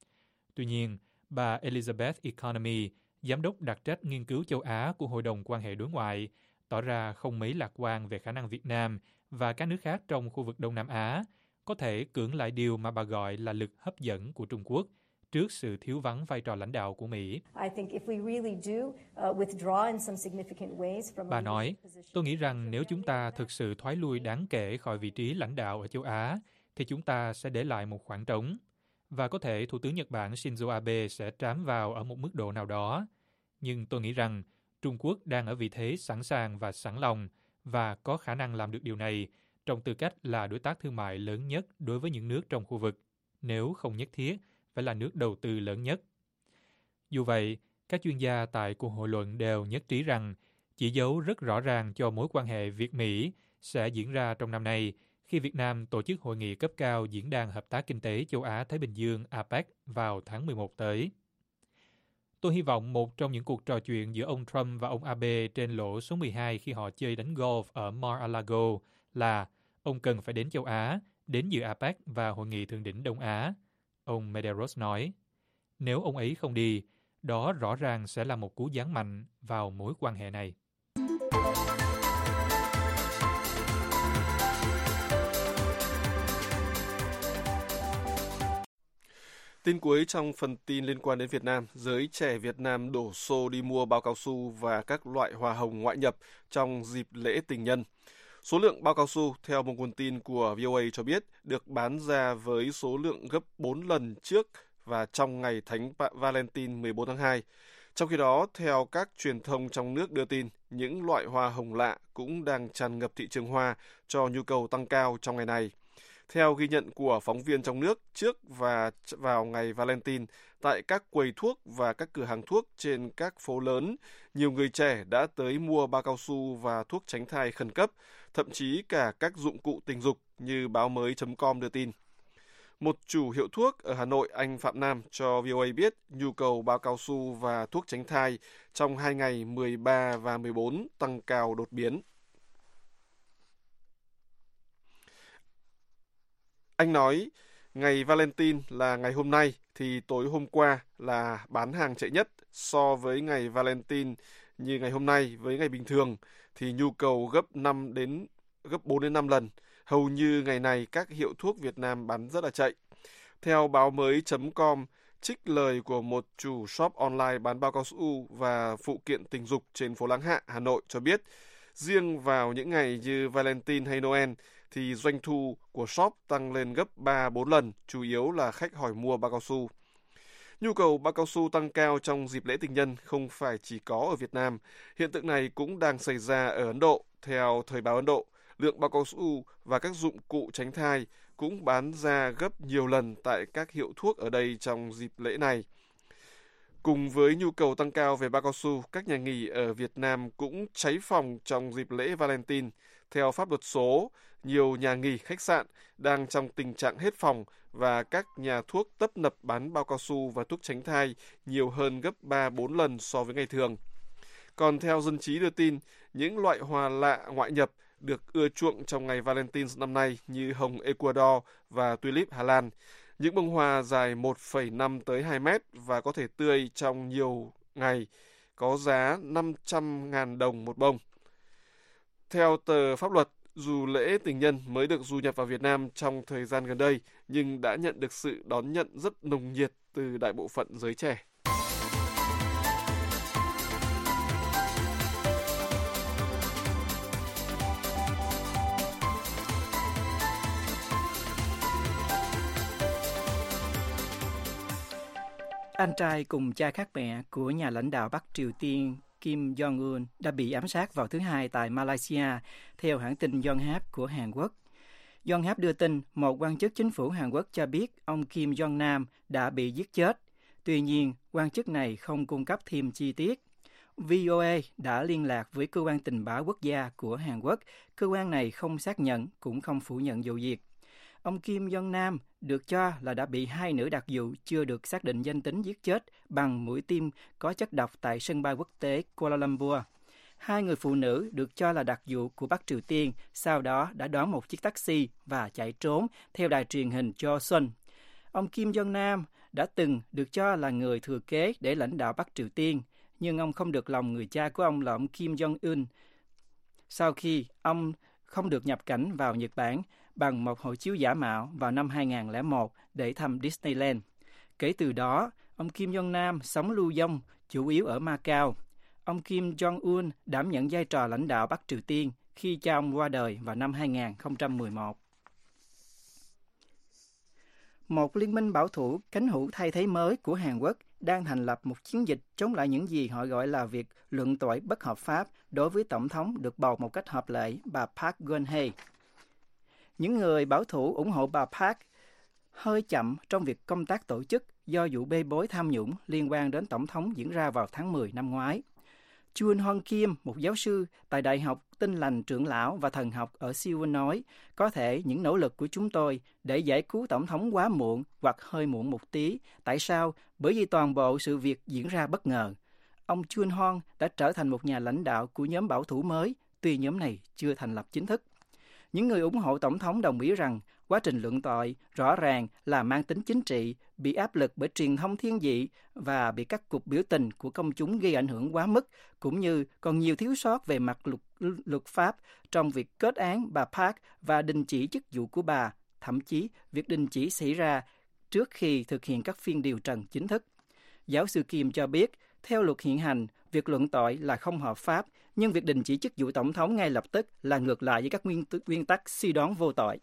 Tuy nhiên, bà Elizabeth Economy, giám đốc đặc trách nghiên cứu châu Á của Hội đồng Quan hệ Đối ngoại, tỏ ra không mấy lạc quan về khả năng Việt Nam và các nước khác trong khu vực Đông Nam Á có thể cưỡng lại điều mà bà gọi là lực hấp dẫn của Trung Quốc trước sự thiếu vắng vai trò lãnh đạo của Mỹ. Bà nói, tôi nghĩ rằng nếu chúng ta thực sự thoái lui đáng kể khỏi vị trí lãnh đạo ở châu Á, thì chúng ta sẽ để lại một khoảng trống. Và có thể Thủ tướng Nhật Bản Shinzo Abe sẽ trám vào ở một mức độ nào đó. Nhưng tôi nghĩ rằng Trung Quốc đang ở vị thế sẵn sàng và sẵn lòng và có khả năng làm được điều này trong tư cách là đối tác thương mại lớn nhất đối với những nước trong khu vực, nếu không nhất thiết phải là nước đầu tư lớn nhất. Dù vậy, các chuyên gia tại cuộc hội luận đều nhất trí rằng chỉ dấu rất rõ ràng cho mối quan hệ Việt-Mỹ sẽ diễn ra trong năm nay khi Việt Nam tổ chức hội nghị cấp cao Diễn đàn Hợp tác Kinh tế Châu Á-Thái Bình Dương APEC vào tháng 11 tới. Tôi hy vọng một trong những cuộc trò chuyện giữa ông Trump và ông Abe trên lỗ số 12 khi họ chơi đánh golf ở Mar-a-Lago là ông cần phải đến châu Á, đến dự APEC và hội nghị thượng đỉnh Đông Á. Ông Medeiros nói, nếu ông ấy không đi, đó rõ ràng sẽ là một cú giáng mạnh vào mối quan hệ này. Tin cuối trong phần tin liên quan đến Việt Nam, giới trẻ Việt Nam đổ xô đi mua bao cao su và các loại hoa hồng ngoại nhập trong dịp lễ tình nhân. Số lượng bao cao su, theo một nguồn tin của VOA cho biết, được bán ra với số lượng gấp 4 lần trước và trong ngày Thánh Valentine 14 tháng 2. Trong khi đó, theo các truyền thông trong nước đưa tin, những loại hoa hồng lạ cũng đang tràn ngập thị trường hoa cho nhu cầu tăng cao trong ngày này. Theo ghi nhận của phóng viên trong nước, trước và vào ngày Valentine, tại các quầy thuốc và các cửa hàng thuốc trên các phố lớn, nhiều người trẻ đã tới mua bao cao su và thuốc tránh thai khẩn cấp, thậm chí cả các dụng cụ tình dục như báo mới.com đưa tin. Một chủ hiệu thuốc ở Hà Nội, anh Phạm Nam, cho VOA biết nhu cầu bao cao su và thuốc tránh thai trong 2 ngày 13 và 14 tăng cao đột biến. Anh nói, ngày Valentine là ngày hôm nay thì tối hôm qua là bán hàng chạy nhất. So với ngày Valentine như ngày hôm nay với ngày bình thường thì nhu cầu gấp 4 đến 5 lần. Hầu như ngày này các hiệu thuốc Việt Nam bán rất là chạy. Theo báo mới.com, trích lời của một chủ shop online bán bao cao su và phụ kiện tình dục trên phố Láng Hạ, Hà Nội cho biết, riêng vào những ngày như Valentine hay Noel thì doanh thu của shop tăng lên gấp 3-4 lần, chủ yếu là khách hỏi mua bao cao su. Nhu cầu bao cao su tăng cao trong dịp lễ tình nhân không phải chỉ có ở Việt Nam. Hiện tượng này cũng đang xảy ra ở Ấn Độ. Theo Thời báo Ấn Độ, lượng bao cao su và các dụng cụ tránh thai cũng bán ra gấp nhiều lần tại các hiệu thuốc ở đây trong dịp lễ này. Cùng với nhu cầu tăng cao về bao cao su, các nhà nghỉ ở Việt Nam cũng cháy phòng trong dịp lễ Valentine. Theo pháp luật số, nhiều nhà nghỉ, khách sạn đang trong tình trạng hết phòng và các nhà thuốc tấp nập bán bao cao su và thuốc tránh thai nhiều hơn gấp 3-4 lần so với ngày thường. Còn theo Dân trí đưa tin, những loại hoa lạ ngoại nhập được ưa chuộng trong ngày Valentine năm nay như hồng Ecuador và tulip Hà Lan. Những bông hoa dài 1,5 tới 2 mét và có thể tươi trong nhiều ngày, có giá 500.000 đồng một bông. Theo tờ Pháp luật, dù lễ tình nhân mới được du nhập vào Việt Nam trong thời gian gần đây, nhưng đã nhận được sự đón nhận rất nồng nhiệt từ đại bộ phận giới trẻ. Anh trai cùng cha khác mẹ của nhà lãnh đạo Bắc Triều Tiên Kim Jong-un đã bị ám sát vào thứ Hai tại Malaysia, theo hãng tin Yonhap của Hàn Quốc. Yonhap đưa tin một quan chức chính phủ Hàn Quốc cho biết ông Kim Jong-nam đã bị giết chết. Tuy nhiên, quan chức này không cung cấp thêm chi tiết. VOA đã liên lạc với cơ quan tình báo quốc gia của Hàn Quốc. Cơ quan này không xác nhận cũng không phủ nhận vụ việc. Ông Kim Jong-nam được cho là đã bị 2 nữ đặc vụ chưa được xác định danh tính giết chết bằng mũi tiêm có chất độc tại sân bay quốc tế Kuala Lumpur. 2 người phụ nữ được cho là đặc vụ của Bắc Triều Tiên sau đó đã đón một chiếc taxi và chạy trốn, theo đài truyền hình Chosun. Ông Kim Jong-nam đã từng được cho là người thừa kế để lãnh đạo Bắc Triều Tiên, nhưng ông không được lòng người cha của ông là ông Kim Jong-un. Sau khi ông không được nhập cảnh vào Nhật Bản bằng một hộ chiếu giả mạo vào năm 2001 để thăm Disneyland. Kể từ đó, ông Kim Jong-nam sống lưu vong, chủ yếu ở Macau. Ông Kim Jong-un đảm nhận vai trò lãnh đạo Bắc Triều Tiên khi cha ông qua đời vào năm 2011. Một liên minh bảo thủ cánh hữu thay thế mới của Hàn Quốc đang thành lập một chiến dịch chống lại những gì họ gọi là việc luận tội bất hợp pháp đối với Tổng thống được bầu một cách hợp lệ, bà Park Geun-hye. Những người bảo thủ ủng hộ bà Park hơi chậm trong việc công tác tổ chức do vụ bê bối tham nhũng liên quan đến Tổng thống diễn ra vào tháng 10 năm ngoái. Chun Hong Kim, một giáo sư tại Đại học Tin lành Trưởng lão và Thần học ở Seoul nói, có thể những nỗ lực của chúng tôi để giải cứu Tổng thống quá muộn hoặc hơi muộn một tí. Tại sao? Bởi vì toàn bộ sự việc diễn ra bất ngờ. Ông Chun Hong đã trở thành một nhà lãnh đạo của nhóm bảo thủ mới, tuy nhóm này chưa thành lập chính thức. Những người ủng hộ Tổng thống đồng ý rằng quá trình luận tội rõ ràng là mang tính chính trị, bị áp lực bởi truyền thông thiên vị và bị các cuộc biểu tình của công chúng gây ảnh hưởng quá mức, cũng như còn nhiều thiếu sót về mặt luật pháp trong việc kết án bà Park và đình chỉ chức vụ của bà. Thậm chí, việc đình chỉ xảy ra trước khi thực hiện các phiên điều trần chính thức. Giáo sư Kim cho biết, theo luật hiện hành, việc luận tội là không hợp pháp, nhưng việc đình chỉ chức vụ tổng thống ngay lập tức là ngược lại với các nguyên tắc suy đoán vô tội.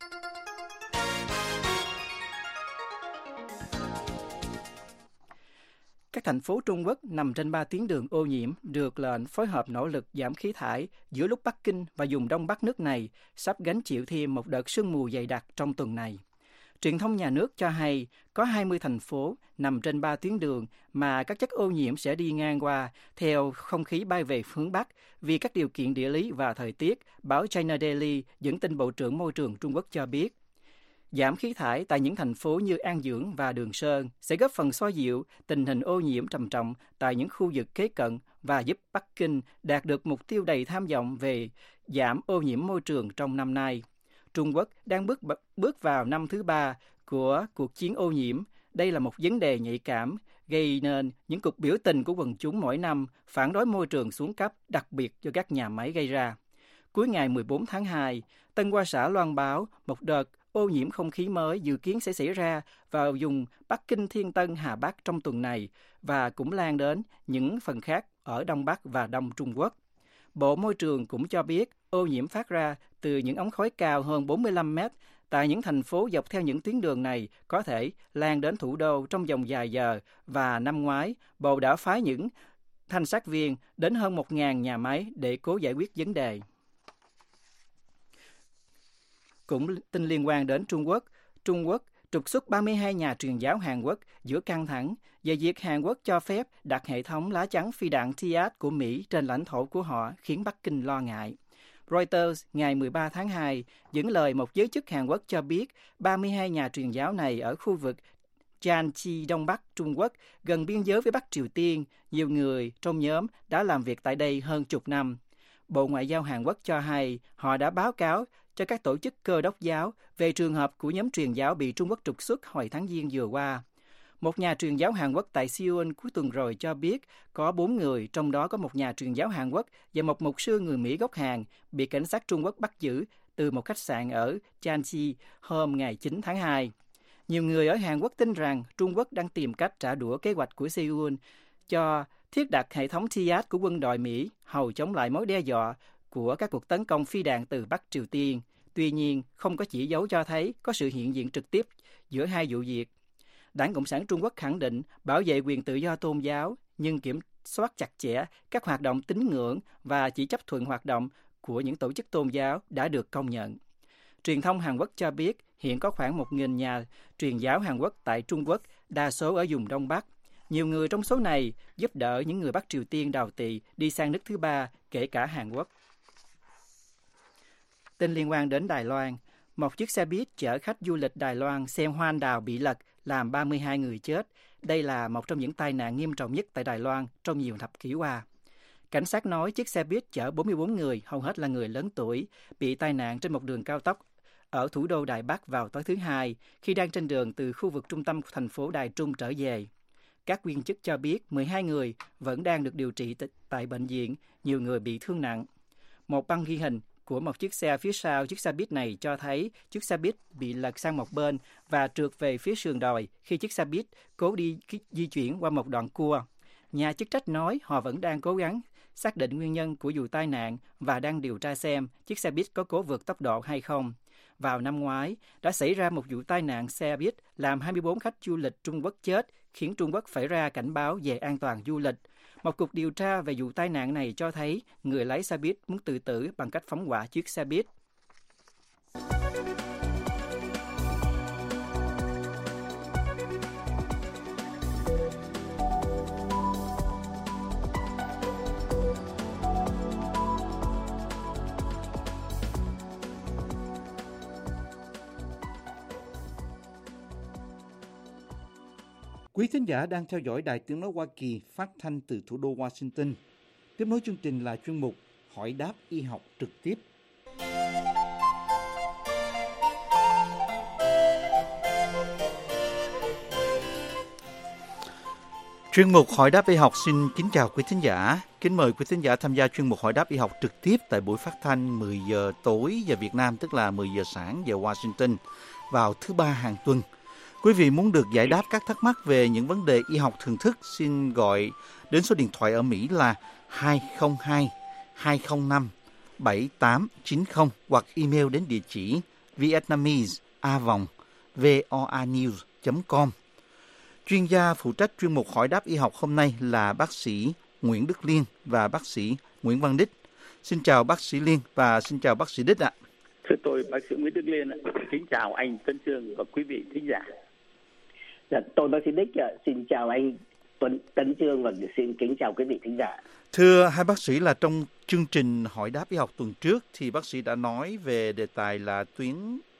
Các thành phố Trung Quốc nằm trên 3 tuyến đường ô nhiễm được lệnh phối hợp nỗ lực giảm khí thải giữa lúc Bắc Kinh và vùng Đông Bắc nước này sắp gánh chịu thêm một đợt sương mù dày đặc trong tuần này. Truyền thông nhà nước cho hay có 20 thành phố nằm trên 3 tuyến đường mà các chất ô nhiễm sẽ đi ngang qua theo không khí bay về hướng Bắc vì các điều kiện địa lý và thời tiết, báo China Daily dẫn tin Bộ trưởng Môi trường Trung Quốc cho biết. Giảm khí thải tại những thành phố như An Dưỡng và Đường Sơn sẽ góp phần xoa dịu tình hình ô nhiễm trầm trọng tại những khu vực kế cận và giúp Bắc Kinh đạt được mục tiêu đầy tham vọng về giảm ô nhiễm môi trường trong năm nay. Trung Quốc đang bước vào năm thứ 3 của cuộc chiến ô nhiễm. Đây là một vấn đề nhạy cảm, gây nên những cuộc biểu tình của quần chúng mỗi năm phản đối môi trường xuống cấp, đặc biệt do các nhà máy gây ra. Cuối ngày 14 tháng 2, Tân Hoa Xã loan báo một đợt ô nhiễm không khí mới dự kiến sẽ xảy ra vào vùng Bắc Kinh, Thiên Tân, Hà Bắc trong tuần này và cũng lan đến những phần khác ở Đông Bắc và Đông Trung Quốc. Bộ Môi trường cũng cho biết ô nhiễm phát ra từ những ống khói cao hơn 45 mét tại những thành phố dọc theo những tuyến đường này có thể lan đến thủ đô trong vòng vài giờ và năm ngoái, Bộ đã phái những thanh sát viên đến hơn 1.000 nhà máy để cố giải quyết vấn đề. Cũng tin liên quan đến Trung Quốc trục xuất 32 nhà truyền giáo Hàn Quốc giữa căng thẳng về việc Hàn Quốc cho phép đặt hệ thống lá chắn phi đạn THAAD của Mỹ trên lãnh thổ của họ khiến Bắc Kinh lo ngại. Reuters ngày 13 tháng 2 dẫn lời một giới chức Hàn Quốc cho biết 32 nhà truyền giáo này ở khu vực Janchi Đông Bắc Trung Quốc gần biên giới với Bắc Triều Tiên, nhiều người trong nhóm đã làm việc tại đây hơn chục năm. Bộ Ngoại giao Hàn Quốc cho hay họ đã báo cáo cho các tổ chức Cơ đốc giáo về trường hợp của nhóm truyền giáo bị Trung Quốc trục xuất hồi tháng Giêng vừa qua. Một nhà truyền giáo Hàn Quốc tại Seoul cuối tuần rồi cho biết có 4 người, trong đó có một nhà truyền giáo Hàn Quốc và một mục sư người Mỹ gốc Hàn, bị cảnh sát Trung Quốc bắt giữ từ một khách sạn ở Janchi hôm ngày 9 tháng 2. Nhiều người ở Hàn Quốc tin rằng Trung Quốc đang tìm cách trả đũa kế hoạch của Seoul cho thiết đặt hệ thống THAAD của quân đội Mỹ hầu chống lại mối đe dọa của các cuộc tấn công phi đạn từ Bắc Triều Tiên. Tuy nhiên, không có chỉ dấu cho thấy có sự hiện diện trực tiếp giữa hai vụ việc. Đảng Cộng sản Trung Quốc khẳng định bảo vệ quyền tự do tôn giáo, nhưng kiểm soát chặt chẽ các hoạt động tín ngưỡng và chỉ chấp thuận hoạt động của những tổ chức tôn giáo đã được công nhận. Truyền thông Hàn Quốc cho biết hiện có khoảng 1.000 nhà truyền giáo Hàn Quốc tại Trung Quốc, đa số ở vùng Đông Bắc. Nhiều người trong số này giúp đỡ những người Bắc Triều Tiên đào tị đi sang nước thứ ba, kể cả Hàn Quốc. Tin liên quan đến Đài Loan, một chiếc xe buýt chở khách du lịch Đài Loan xem hoa anh đào bị lật, làm 32 người chết. Đây là một trong những tai nạn nghiêm trọng nhất tại Đài Loan trong nhiều thập kỷ qua. Cảnh sát nói chiếc xe buýt chở 44 người, hầu hết là người lớn tuổi, bị tai nạn trên một đường cao tốc ở thủ đô Đài Bắc vào tối thứ Hai, khi đang trên đường từ khu vực trung tâm thành phố Đài Trung trở về. Các viên chức cho biết 12 người vẫn đang được điều trị tại bệnh viện, nhiều người bị thương nặng. Một băng ghi hình của một chiếc xe phía sau chiếc xe buýt này cho thấy chiếc xe buýt bị lật sang một bên và trượt về phía sườn đồi khi chiếc xe buýt cố đi di chuyển qua một đoạn cua. Nhà chức trách nói họ vẫn đang cố gắng xác định nguyên nhân của vụ tai nạn và đang điều tra xem chiếc xe buýt có cố vượt tốc độ hay không. Vào năm ngoái, đã xảy ra một vụ tai nạn xe buýt làm 24 khách du lịch Trung Quốc chết, khiến Trung Quốc phải ra cảnh báo về an toàn du lịch. Một cuộc điều tra về vụ tai nạn này cho thấy người lái xe buýt muốn tự tử bằng cách phóng hỏa chiếc xe buýt. Quý thính giả đang theo dõi Đài Tiếng nói Hoa Kỳ phát thanh từ thủ đô Washington. Tiếp nối chương trình là chuyên mục Hỏi đáp y học trực tiếp. Chuyên mục Hỏi đáp y học xin kính chào quý thính giả. Kính mời quý thính giả tham gia chuyên mục Hỏi đáp y học trực tiếp tại buổi phát thanh 10 giờ tối giờ Việt Nam, tức là 10 giờ sáng giờ Washington vào thứ Ba hàng tuần. Quý vị muốn được giải đáp các thắc mắc về những vấn đề y học thường thức, xin gọi đến số điện thoại ở Mỹ là 202 205 7890 hoặc email đến địa chỉ vietnamese@voanews.com. Chuyên gia phụ trách chuyên mục hỏi đáp y học hôm nay là bác sĩ Nguyễn Đức Liên và bác sĩ Nguyễn Văn Đích. Xin chào bác sĩ Liên và xin chào bác sĩ Đích ạ. Thưa tôi, bác sĩ Nguyễn Đức Liên ạ. Kính chào anh Tấn Chương và quý vị thính giả. Dạ, tôi bác sĩ Đích ạ. Xin chào anh Tấn Chương và xin kính chào quý vị thính giả. Thưa hai bác sĩ, là trong chương trình hỏi đáp y học tuần trước thì bác sĩ đã nói về đề tài là tuyến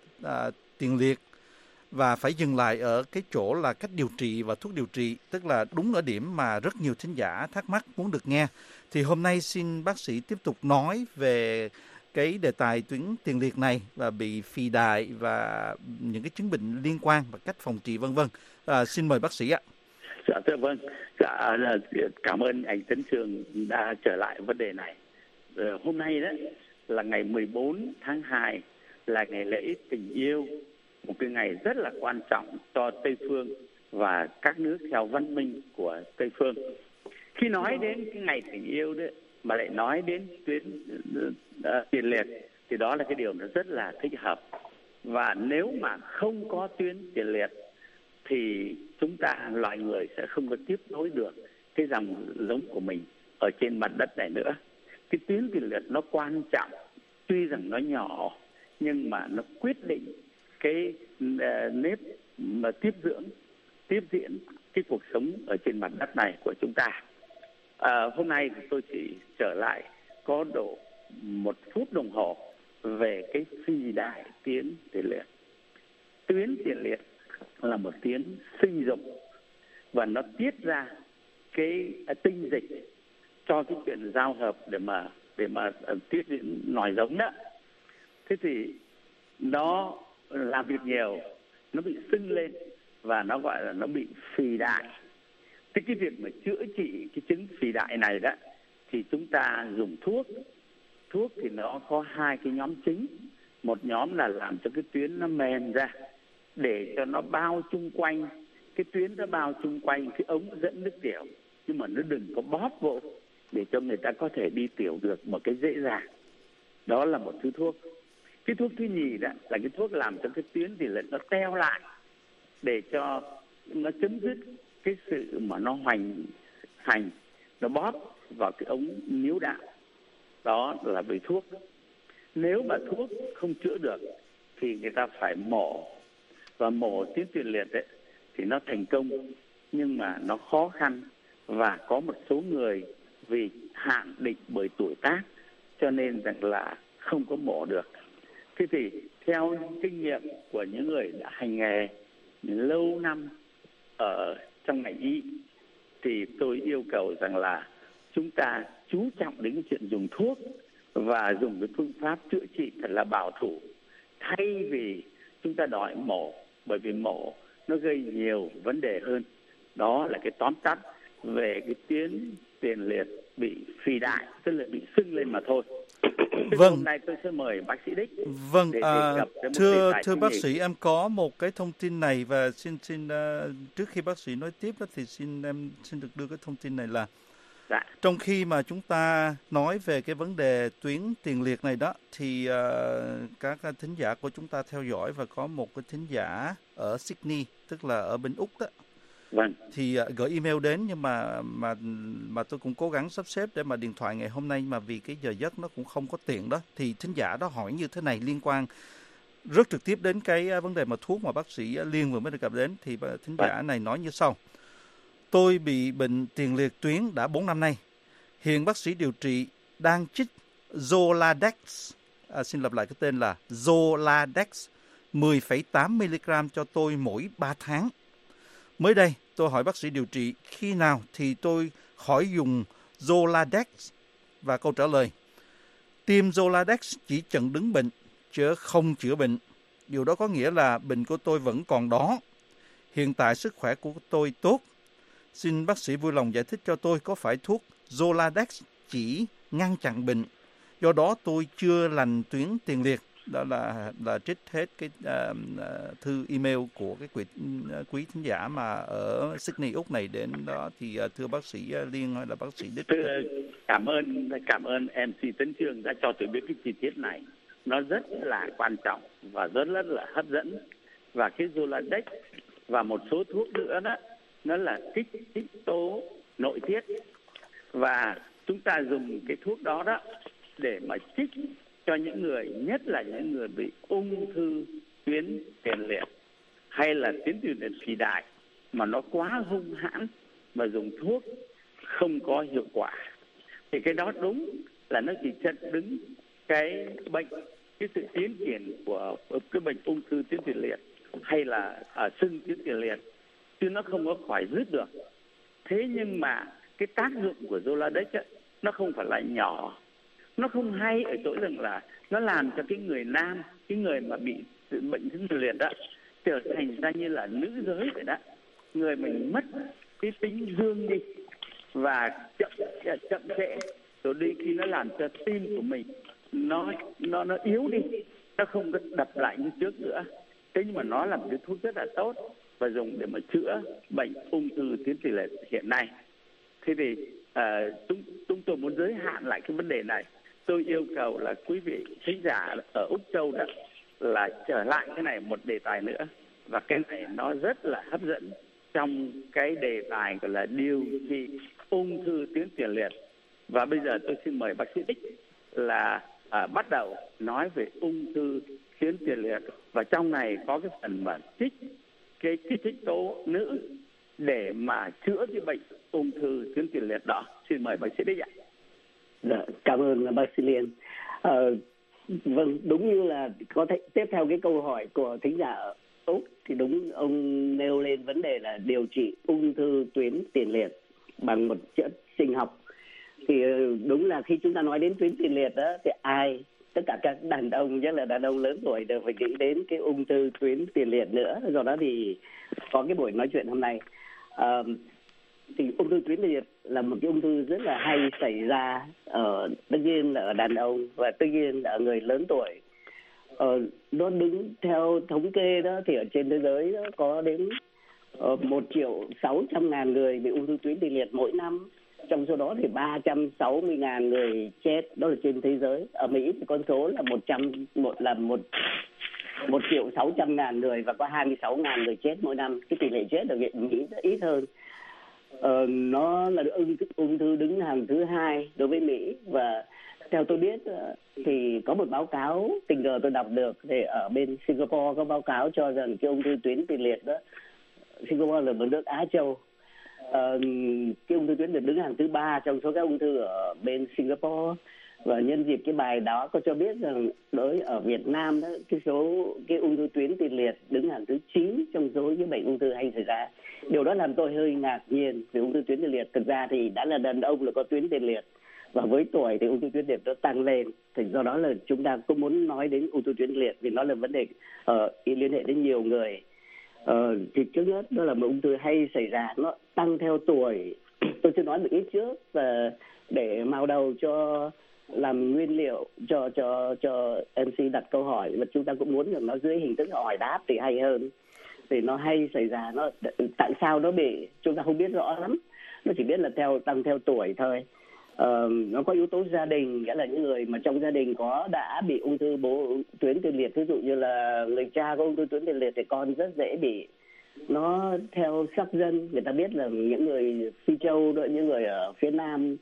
tiền liệt và phải dừng lại ở cái chỗ là cách điều trị và thuốc điều trị, tức là đúng ở điểm mà rất nhiều thính giả thắc mắc muốn được nghe. Thì hôm nay xin bác sĩ tiếp tục nói về cái đề tài tuyến tiền liệt này và bị phì đại và những cái chứng bệnh liên quan và cách phòng trị vân vân. Xin mời bác sĩ ạ. Dạ thưa vâng. Dạ, cảm ơn anh Tấn Chương đã trở lại vấn đề này. Hôm nay đó là ngày 14 tháng 2 là ngày lễ tình yêu, một cái ngày rất là quan trọng cho Tây Phương và các nước theo văn minh của Tây Phương. Khi nói đến cái ngày tình yêu đấy mà lại nói đến tuyến tiền liệt thì đó là cái điều nó rất là thích hợp. Và nếu mà không có tuyến tiền liệt thì chúng ta loài người sẽ không có tiếp nối được cái dòng giống của mình ở trên mặt đất này nữa. Cái tuyến tiền liệt nó quan trọng, tuy rằng nó nhỏ nhưng mà nó quyết định cái nếp mà tiếp diễn cái cuộc sống ở trên mặt đất này của chúng ta. Hôm nay thì tôi chỉ trở lại có độ 1 phút đồng hồ về cái phi đại tuyến tiền liệt. Tuyến tiền liệt là một tuyến sinh dục và nó tiết ra cái tinh dịch cho cái chuyện giao hợp để mà tiết diễn nòi giống đó. Thế thì nó làm việc nhiều, nó bị sưng lên và nó gọi là nó bị phì đại. Thế cái việc mà chữa trị cái chứng phì đại này đó thì chúng ta dùng thuốc. Thuốc thì nó có 2 cái nhóm chính. Một nhóm là làm cho cái tuyến nó mềm ra để cho nó bao chung quanh, cái tuyến nó bao chung quanh cái ống dẫn nước tiểu, nhưng mà nó đừng có bóp vô để cho người ta có thể đi tiểu được một cái dễ dàng. Đó là một thứ thuốc. Cái thuốc thứ nhì đó là cái thuốc làm cho cái tuyến thì nó teo lại để cho nó chấm dứt cái sự mà nó hoành hành, nó bóp vào cái ống niếu đạo. Đó là về thuốc. Nếu mà thuốc không chữa được thì người ta phải mổ. Và mổ tuyến tiền liệt ấy, thì nó thành công nhưng mà nó khó khăn và có một số người vì hạn định bởi tuổi tác cho nên rằng là không có mổ được. Thế thì theo kinh nghiệm của những người đã hành nghề lâu năm ở trong ngành y thì tôi yêu cầu rằng là chúng ta chú trọng đến cái chuyện dùng thuốc và dùng cái phương pháp chữa trị thật là bảo thủ thay vì chúng ta đòi mổ, bởi vì mổ nó gây nhiều vấn đề hơn. Đó là cái tóm tắt về cái tuyến tiền liệt bị phì đại, tức là bị sưng lên mà thôi. Vâng. Hôm nay tôi sẽ mời bác sĩ Đích. Vâng, thưa bác sĩ, nhỉ? em có một cái thông tin này và xin trước khi bác sĩ nói tiếp đó thì em xin được đưa cái thông tin này là trong khi mà chúng ta nói về cái vấn đề tuyến tiền liệt này đó thì các thính giả của chúng ta theo dõi và có một cái thính giả ở Sydney, tức là ở bên Úc đó. Vâng. Thì gửi email đến nhưng mà tôi cũng cố gắng sắp xếp để mà điện thoại ngày hôm nay mà vì cái giờ giấc nó cũng không có tiện đó. Thì thính giả đó hỏi như thế này liên quan rất trực tiếp đến cái vấn đề mà thuốc mà bác sĩ Liên vừa mới đề cập đến. Thì thính giả này nói như sau: tôi bị bệnh tiền liệt tuyến đã 4 năm nay. Hiện bác sĩ điều trị đang chích Zoladex, xin lặp lại cái tên là Zoladex 10,8 mg cho tôi mỗi 3 tháng. Mới đây, tôi hỏi bác sĩ điều trị khi nào thì tôi khỏi dùng Zoladex và câu trả lời: tiêm Zoladex chỉ chặn đứng bệnh, chứ không chữa bệnh. Điều đó có nghĩa là bệnh của tôi vẫn còn đó. Hiện tại sức khỏe của tôi tốt. Xin bác sĩ vui lòng giải thích cho tôi có phải thuốc Zoladex chỉ ngăn chặn bệnh, do đó tôi chưa lành tuyến tiền liệt đó là trích hết cái thư email của cái quý thính giả mà ở Sydney, Úc này đến đó. Thì thưa bác sĩ Liên hay là bác sĩ Đức. Cảm ơn MC Tấn Chương đã cho tôi biết cái chi tiết này. Nó rất là quan trọng và rất là hấp dẫn. Và cái Zoladex và một số thuốc nữa đó, nó là kích thích tố nội tiết. Và chúng ta dùng cái thuốc đó để mà trích cho những người, nhất là những người bị ung thư tuyến tiền liệt hay là tuyến tiền liệt phì đại mà nó quá hung hãn và dùng thuốc không có hiệu quả. Thì cái đó đúng là nó chỉ chặn đứng cái bệnh, cái sự tiến triển của cái bệnh ung thư tuyến tiền liệt hay là sưng tuyến tiền liệt, chứ nó không có khỏi dứt được. Thế nhưng mà cái tác dụng của Zoladex nó không phải là nhỏ. Nó không hay ở chỗ rằng là nó làm cho cái người nam, cái người mà bị bệnh tuyến tiền liệt đó trở thành ra như là nữ giới vậy đó. Người mình mất cái tính dương đi và chậm trễ, rồi đi khi nó làm cho tim của mình nó yếu đi, nó không có đập lại như trước nữa. Thế nhưng mà nó là một cái thuốc rất là tốt và dùng để mà chữa bệnh ung thư tuyến tiền liệt hiện nay. Thế thì chúng tôi muốn giới hạn lại cái vấn đề này. Tôi yêu cầu là quý vị khán giả ở Úc Châu đó là trở lại cái này một đề tài nữa, và cái này nó rất là hấp dẫn trong cái đề tài gọi là điều trị ung thư tuyến tiền liệt. Và bây giờ tôi xin mời bác sĩ Ích là bắt đầu nói về ung thư tuyến tiền liệt, và trong này có cái phần mà trích cái kích thích tố nữ để mà chữa cái bệnh ung thư tuyến tiền liệt đó. Xin mời bác sĩ Ích ạ. Dạ, cảm ơn bác sĩ Liên. Vâng, đúng như là có thể tiếp theo cái câu hỏi của thính giả ở Úc thì đúng, ông nêu lên vấn đề là điều trị ung thư tuyến tiền liệt bằng một chất sinh học. Thì đúng là khi chúng ta nói đến tuyến tiền liệt đó thì tất cả các đàn ông, nhất là đàn ông lớn tuổi, đều phải nghĩ đến cái ung thư tuyến tiền liệt nữa. Do đó thì có cái buổi nói chuyện hôm nay. Thì ung thư tuyến tiền liệt là một cái ung thư rất là hay xảy ra tất nhiên là ở đàn ông và tất nhiên là ở người lớn tuổi. Nó đứng theo thống kê đó thì ở trên thế giới đó có đến 1.600.000 người bị ung thư tuyến tiền liệt mỗi năm. Trong số đó thì 360.000 người chết, đó là trên thế giới. Ở Mỹ thì con số là 1.600.000 người và có 26.000 người chết mỗi năm. Cái tỷ lệ chết ở Mỹ rất ít hơn. Nó là ung thư đứng hàng thứ 2 đối với Mỹ. Và theo tôi biết thì có một báo cáo tình cờ tôi đọc được thì ở bên Singapore có báo cáo cho rằng cái ung thư tuyến tiền liệt đó, Singapore là một nước Á Châu, cái ung thư tuyến liệt đứng hàng thứ 3 trong số các ung thư ở bên Singapore. Và nhân dịp cái bài đó có cho biết rằng đối ở Việt Nam đó, cái ung thư tuyến tiền liệt đứng hàng thứ 9 trong số những bệnh ung thư hay xảy ra. Điều đó làm tôi hơi ngạc nhiên về ung thư tuyến tiền liệt. Thực ra thì đã là đàn ông là có tuyến tiền liệt, và với tuổi thì ung thư tuyến liệt nó tăng lên. Thì do đó là chúng ta cũng muốn nói đến ung thư tuyến liệt vì nó là vấn đề liên hệ đến nhiều người. Thì trước nhất đó là một ung thư hay xảy ra, nó tăng theo tuổi. Tôi sẽ nói một ít trước và để mào đầu cho làm nguyên liệu cho MC đặt câu hỏi, và chúng ta cũng muốn rằng nó dưới hình thức hỏi đáp thì hay hơn. Thì nó hay xảy ra, nó tại sao nó bị chúng ta không biết rõ lắm, nó chỉ biết là tăng theo tuổi thôi. Nó có yếu tố gia đình, nghĩa là những người mà trong gia đình đã bị ung thư tuyến tiền liệt, ví dụ như là người cha có ung thư tuyến tiền liệt thì con rất dễ bị. Nó theo sắc dân, người ta biết là những người Phi Châu, những người ở phía nam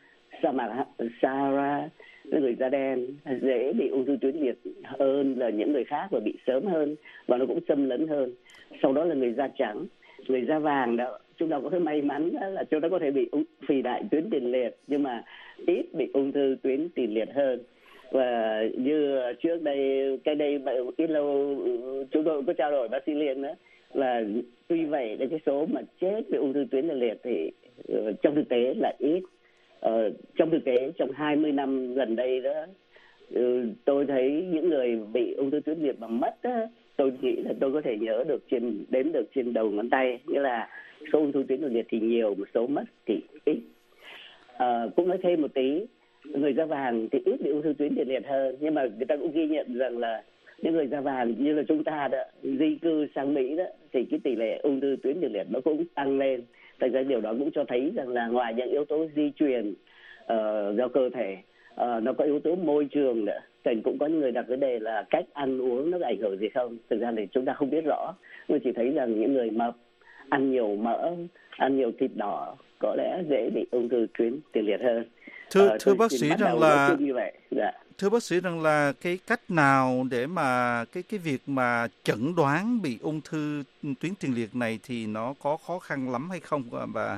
Sahara, những người da đen dễ bị ung thư tuyến liệt hơn là những người khác và bị sớm hơn, và nó cũng xâm lấn hơn. Sau đó là người da trắng, người da vàng đó, chúng ta có thể may mắn là chúng ta có thể bị phì đại tuyến tiền liệt nhưng mà ít bị ung thư tuyến tiền liệt hơn. Và như trước đây, ít lâu chúng tôi có trao đổi bác sĩ Liên đó, là tuy vậy là cái số mà chết vì ung thư tuyến tiền liệt thì trong thực tế là ít. Trong thực tế trong 20 năm gần đây đó, tôi thấy những người bị ung thư tuyến liệt mà mất đó, tôi nghĩ là tôi có thể nhớ được đếm được trên đầu ngón tay. Nghĩa là số ung thư tuyến tiền liệt thì nhiều, một số mất thì ít. Cũng nói thêm một tí, người da vàng thì ít bị ung thư tuyến tiền liệt hơn, nhưng mà người ta cũng ghi nhận rằng là những người da vàng như là chúng ta đó, di cư sang Mỹ đó, thì cái tỷ lệ ung thư tuyến tiền liệt nó cũng tăng lên. Tại ra điều đó cũng cho thấy rằng là ngoài những yếu tố di truyền do cơ thể, nó có yếu tố môi trường nữa. Thì cũng có những người đặt vấn đề là cách ăn uống nó có ảnh hưởng gì không. Thực ra thì chúng ta không biết rõ, nhưng chỉ thấy rằng những người mập, ăn nhiều mỡ, ăn nhiều thịt đỏ có lẽ dễ bị ung thư tuyến tiền liệt hơn. Thưa bác sĩ rằng là như vậy. Dạ. Thưa bác sĩ rằng là cái cách nào để mà cái việc mà chẩn đoán bị ung thư tuyến tiền liệt này thì nó có khó khăn lắm hay không,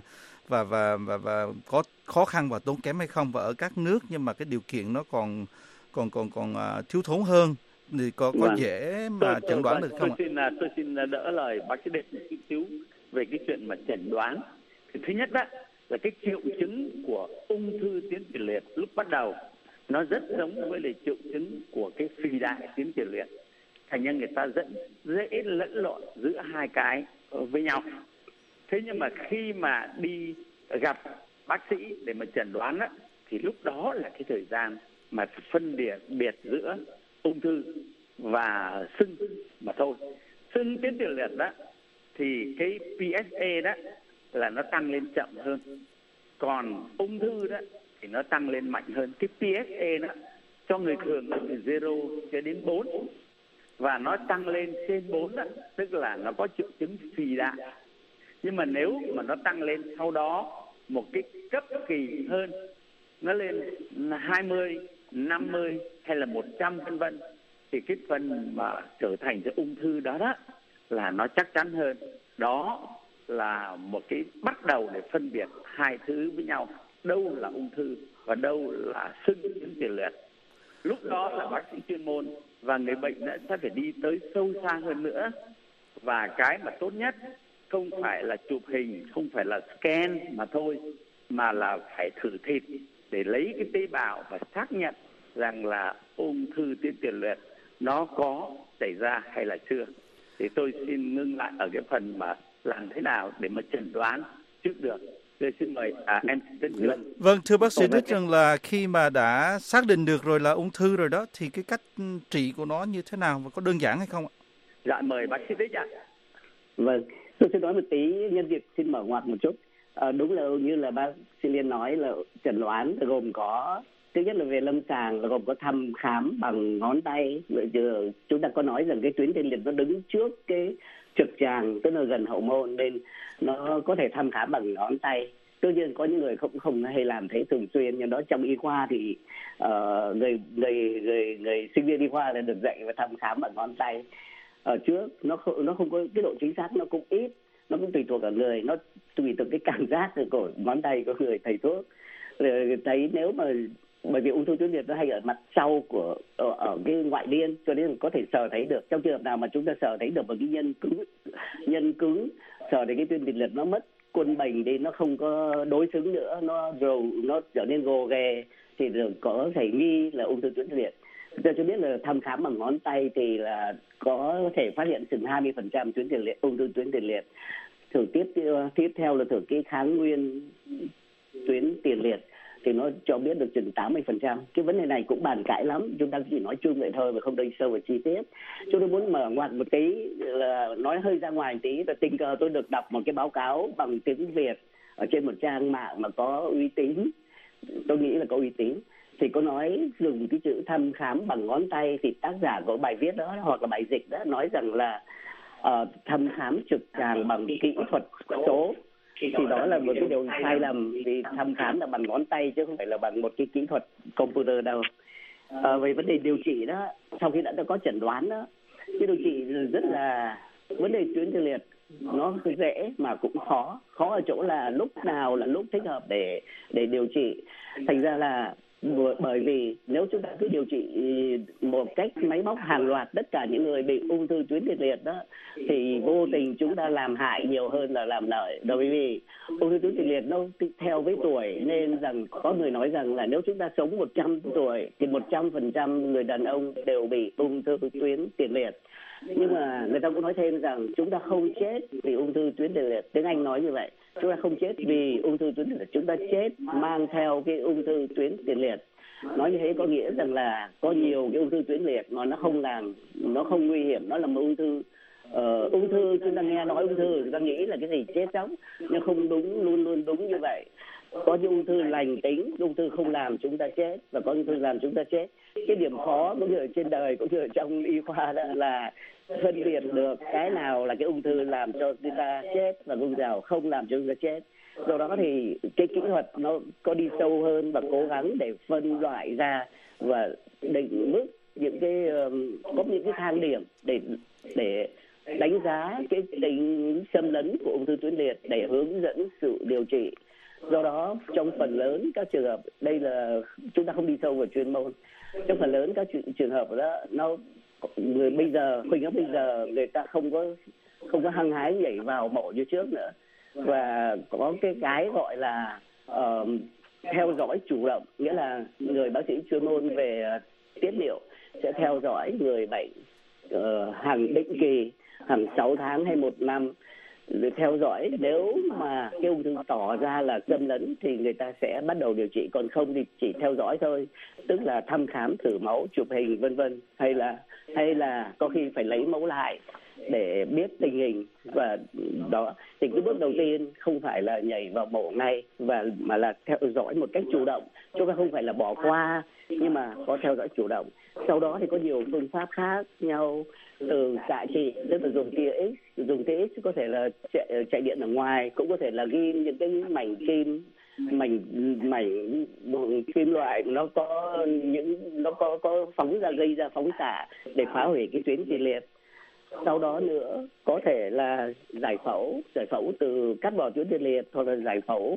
và có khó khăn và tốn kém hay không, và ở các nước nhưng mà cái điều kiện nó còn thiếu thốn hơn thì có dễ mà chẩn đoán được không ạ? Tôi xin đỡ lời bác sĩ Định một chút xíu về cái chuyện mà chẩn đoán. Thì thứ nhất đó là cái triệu chứng của ung thư tuyến tiền liệt lúc bắt đầu nó rất giống với lại triệu chứng của cái phì đại tuyến tiền liệt, thành ra người ta rất dễ lẫn lộn giữa hai cái với nhau. Thế nhưng mà khi mà đi gặp bác sĩ để mà chẩn đoán á, thì lúc đó là cái thời gian mà phân biệt giữa ung thư và sưng mà thôi. Sưng tuyến tiền liệt đó thì cái PSA đó là nó tăng lên chậm hơn, còn ung thư đó thì nó tăng lên mạnh hơn. Cái PSA đó cho người thường là từ 0 cho đến 4, và nó tăng lên trên 4 đó, tức là nó có triệu chứng phì đại. Nhưng mà nếu mà nó tăng lên sau đó một cái cấp kỳ hơn, nó lên 20, 50 hay là 100 vân vân, thì cái phần mà trở thành cái ung thư đó đó là nó chắc chắn hơn. Đó là một cái bắt đầu để phân biệt hai thứ với nhau, đâu là ung thư và đâu là sưng tuyến tiền liệt. Lúc đó là bác sĩ chuyên môn và người bệnh sẽ phải đi tới sâu xa hơn nữa. Và cái mà tốt nhất không phải là chụp hình, không phải là scan mà thôi, mà là phải thử thịt để lấy cái tế bào và xác nhận rằng là ung thư tuyến tiền liệt nó có xảy ra hay là chưa. Thì tôi xin ngưng lại ở cái phần mà làm thế nào để mà chẩn đoán trước được. Tôi xin mời em Đức Luân. Vâng, thưa bác sĩ Đức rằng là khi mà đã xác định được rồi là ung thư rồi đó, thì cái cách trị của nó như thế nào và có đơn giản hay không ạ? Dạ, mời bác sĩ Đức ạ. Vâng, tôi xin nói một tí, nhân dịp xin mở ngoặt một chút. Đúng là như là bác sĩ Liên nói là chẩn đoán gồm có, thứ nhất là về lâm sàng là gồm có thăm khám bằng ngón tay. Giờ chúng ta có nói rằng cái tuyến tiền liệt nó đứng trước cái trực tràng, tức là gần hậu môn, nên nó có thể thăm khám bằng ngón tay. Tuy nhiên có những người không hay làm thế thường xuyên, nhưng đó trong y khoa thì người sinh viên y khoa là được dạy và thăm khám bằng ngón tay. Ở trước nó không có cái độ chính xác, nó cũng ít, nó cũng tùy thuộc ở người, nó tùy thuộc cái cảm giác của ngón tay của người thầy thuốc. Rồi thấy nếu mà bởi vì ung thư tuyến liệt nó hay ở mặt sau của ở cái ngoại liên, cho nên có thể sờ thấy được. Trong trường hợp nào mà chúng ta sờ thấy được một cái nhân cứng sờ thấy cái tuyến tiền liệt nó mất quân bình đi, nó không có đối xứng nữa, nó trở nên gồ ghề, thì có thể nghi là ung thư tuyến liệt. Tôi cho biết là thăm khám bằng ngón tay thì là có thể phát hiện chừng 20% tuyến tiền liệt, ung thư tuyến tiền liệt. Thử tiếp theo là thử cái kháng nguyên tuyến tiền liệt thì nó cho biết được chừng 80%. Cái vấn đề này cũng bàn cãi lắm, chúng ta chỉ nói chung vậy thôi và không đi sâu vào chi tiết. Chúng tôi muốn mở ngoặt một tí, là nói hơi ra ngoài một tí, là tình cờ tôi được đọc một cái báo cáo bằng tiếng Việt ở trên một trang mạng mà có uy tín, tôi nghĩ là có uy tín, thì có nói dùng cái chữ thăm khám bằng ngón tay, thì tác giả của bài viết đó hoặc là bài dịch đó nói rằng là thăm khám trực tràng bằng kỹ thuật số, thì đó là một cái điều sai lầm, vì thăm khám là bằng ngón tay chứ không phải là bằng một cái kỹ thuật computer đâu. Về vấn đề điều trị đó, sau khi đã có chẩn đoán đó, cái điều trị rất là, vấn đề tuyến tiền liệt nó dễ mà cũng khó ở chỗ là lúc nào là lúc thích hợp để điều trị. Thành ra là bởi vì nếu chúng ta cứ điều trị một cách máy móc hàng loạt tất cả những người bị ung thư tuyến tiền liệt đó, thì vô tình chúng ta làm hại nhiều hơn là làm lợi. Bởi vì ung thư tuyến tiền liệt nó theo với tuổi, nên rằng có người nói rằng là nếu chúng ta sống 100 tuổi thì 100% người đàn ông đều bị ung thư tuyến tiền liệt. Nhưng mà người ta cũng nói thêm rằng chúng ta không chết vì ung thư tuyến tiền liệt. Tiếng Anh nói như vậy, chúng ta không chết vì ung thư tuyến tiền liệt, chúng ta chết mang theo cái ung thư tuyến tiền liệt. Nói như thế có nghĩa rằng là có nhiều cái ung thư tuyến liệt mà nó không nguy hiểm, nó là một ung thư. Ung thư chúng ta nghe nói ung thư chúng ta nghĩ là cái gì chết chóng, nhưng không đúng, luôn luôn đúng như vậy. Có những ung thư lành tính, ung thư không làm chúng ta chết, và có ung thư làm chúng ta chết. Cái điểm khó cũng như ở trên đời cũng như ở trong y khoa đó là phân biệt được cái nào là cái ung thư làm cho chúng ta chết và ung thư nào không làm cho chúng ta chết. Do đó thì cái kỹ thuật nó có đi sâu hơn và cố gắng để phân loại ra và định mức những cái có những cái thang điểm để đánh giá cái tính xâm lấn của ung thư tuyến liệt để hướng dẫn sự điều trị. Do đó trong phần lớn các trường hợp, đây là chúng ta không đi sâu vào chuyên môn, trong phần lớn các trường hợp đó bây giờ người ta không có hăng hái nhảy vào mổ như trước nữa, và có cái gọi là theo dõi chủ động, nghĩa là người bác sĩ chuyên môn về tiết niệu sẽ theo dõi người bệnh hàng định kỳ, hàng 6 tháng hay 1 năm, để theo dõi. Nếu mà cái ung thư tỏ ra là xâm lấn thì người ta sẽ bắt đầu điều trị, còn không thì chỉ theo dõi thôi, tức là thăm khám, thử máu, chụp hình vân vân, hay là có khi phải lấy mẫu lại để biết tình hình. Và đó thì cái bước đầu tiên không phải là nhảy vào mổ ngay, mà là theo dõi một cách chủ động, chứ không phải là bỏ qua, nhưng mà có theo dõi chủ động. Sau đó thì có nhiều phương pháp khác nhau, từ xạ trị, tức là dùng tia X có thể là chạy điện ở ngoài, cũng có thể là ghi những cái mảnh kim loại nó có gây ra phóng xạ để phá hủy cái tuyến tiền liệt. Sau đó nữa có thể là giải phẫu từ cắt bỏ tuyến tiền liệt, hoặc là giải phẫu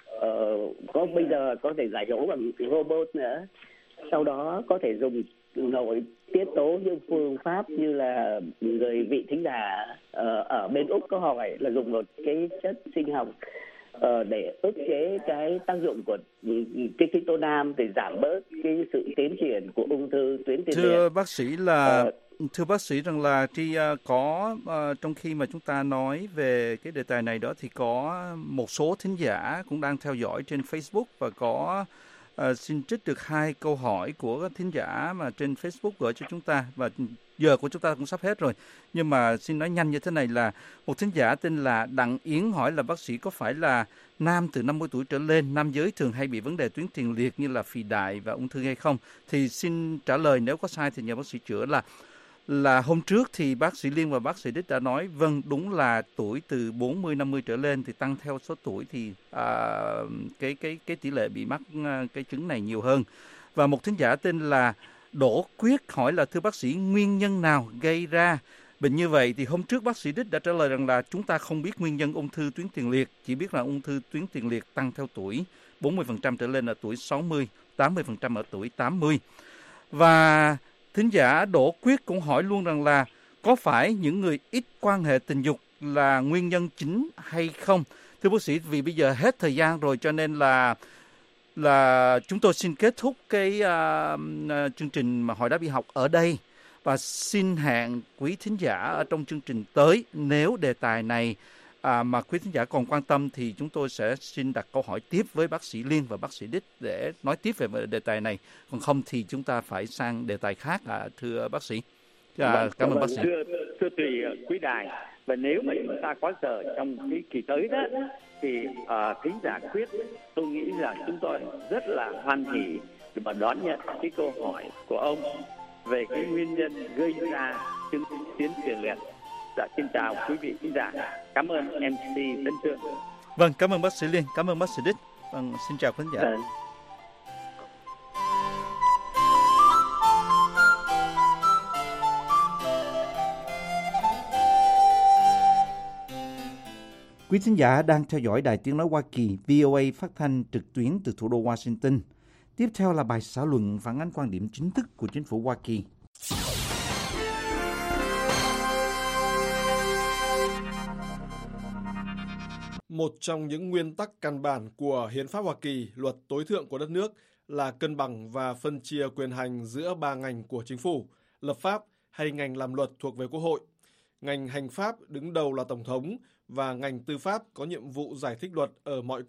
bây giờ có thể giải phẫu bằng robot nữa. Sau đó có thể dùng nội tiết tố, những phương pháp như là người vị thính giả ở bên Úc có hỏi là dùng một cái chất sinh học để ức chế cái tác dụng của ketonam để giảm bớt cái sự tiến triển của ung thư tuyến tiền liệt. Thưa bác sĩ rằng là có trong khi mà chúng ta nói về cái đề tài này đó thì có một số thính giả cũng đang theo dõi trên Facebook và có xin trích được 2 câu hỏi của thính giả mà trên Facebook gửi cho chúng ta, và giờ của chúng ta cũng sắp hết rồi, nhưng mà xin nói nhanh như thế này là một thính giả tên là Đặng Yến hỏi là bác sĩ có phải là nam từ 50 tuổi trở lên, nam giới thường hay bị vấn đề tuyến tiền liệt như là phì đại và ung thư hay không? Thì xin trả lời, nếu có sai thì nhờ bác sĩ chữa. Là hôm trước thì bác sĩ Liên và bác sĩ Đích đã nói vâng, đúng là tuổi từ 40-50 trở lên thì tăng theo số tuổi thì cái tỷ lệ bị mắc cái chứng này nhiều hơn. Và một thính giả tên là Đỗ Quyết hỏi là thưa bác sĩ, nguyên nhân nào gây ra bệnh như vậy? Thì hôm trước bác sĩ Đích đã trả lời rằng là chúng ta không biết nguyên nhân ung thư tuyến tiền liệt, chỉ biết là ung thư tuyến tiền liệt tăng theo tuổi, 40% trở lên ở tuổi 60, 80% ở tuổi 80. Và thính giả Đỗ Quyết cũng hỏi luôn rằng là có phải những người ít quan hệ tình dục là nguyên nhân chính hay không? Thưa bác sĩ, vì bây giờ hết thời gian rồi cho nên là chúng tôi xin kết thúc cái chương trình mà Hỏi đáp y học ở đây, và xin hẹn quý thính giả ở trong chương trình tới. Nếu đề tài này mà quý thính giả còn quan tâm thì chúng tôi sẽ xin đặt câu hỏi tiếp với bác sĩ Liên và bác sĩ Đích để nói tiếp về đề tài này. Còn không thì chúng ta phải sang đề tài khác, thưa bác sĩ. Cảm ơn bác sĩ. Thưa tùy quý đài, và nếu mà chúng ta có giờ trong cái kỳ tới đó thì thính giả Quyết, tôi nghĩ là chúng tôi rất là hoan hỉ mà đón nhận cái câu hỏi của ông về cái nguyên nhân gây ra chứng tuyến tiền liệt. Dạ, xin chào quý vị khán giả. Cảm ơn MC Tấn Trương. Vâng, cảm ơn bác sĩ Liên, cảm ơn bác sĩ Đích. Vâng, xin chào khán giả. Quý thính giả đang theo dõi Đài Tiếng Nói Hoa Kỳ VOA phát thanh trực tuyến từ thủ đô Washington. Tiếp theo là bài xã luận phản ánh quan điểm chính thức của chính phủ Hoa Kỳ. Một trong những nguyên tắc căn bản của Hiến pháp Hoa Kỳ, luật tối thượng của đất nước, là cân bằng và phân chia quyền hành giữa 3 ngành của chính phủ, lập pháp hay ngành làm luật thuộc về Quốc hội. Ngành hành pháp đứng đầu là Tổng thống và ngành tư pháp có nhiệm vụ giải thích luật ở mọi cấp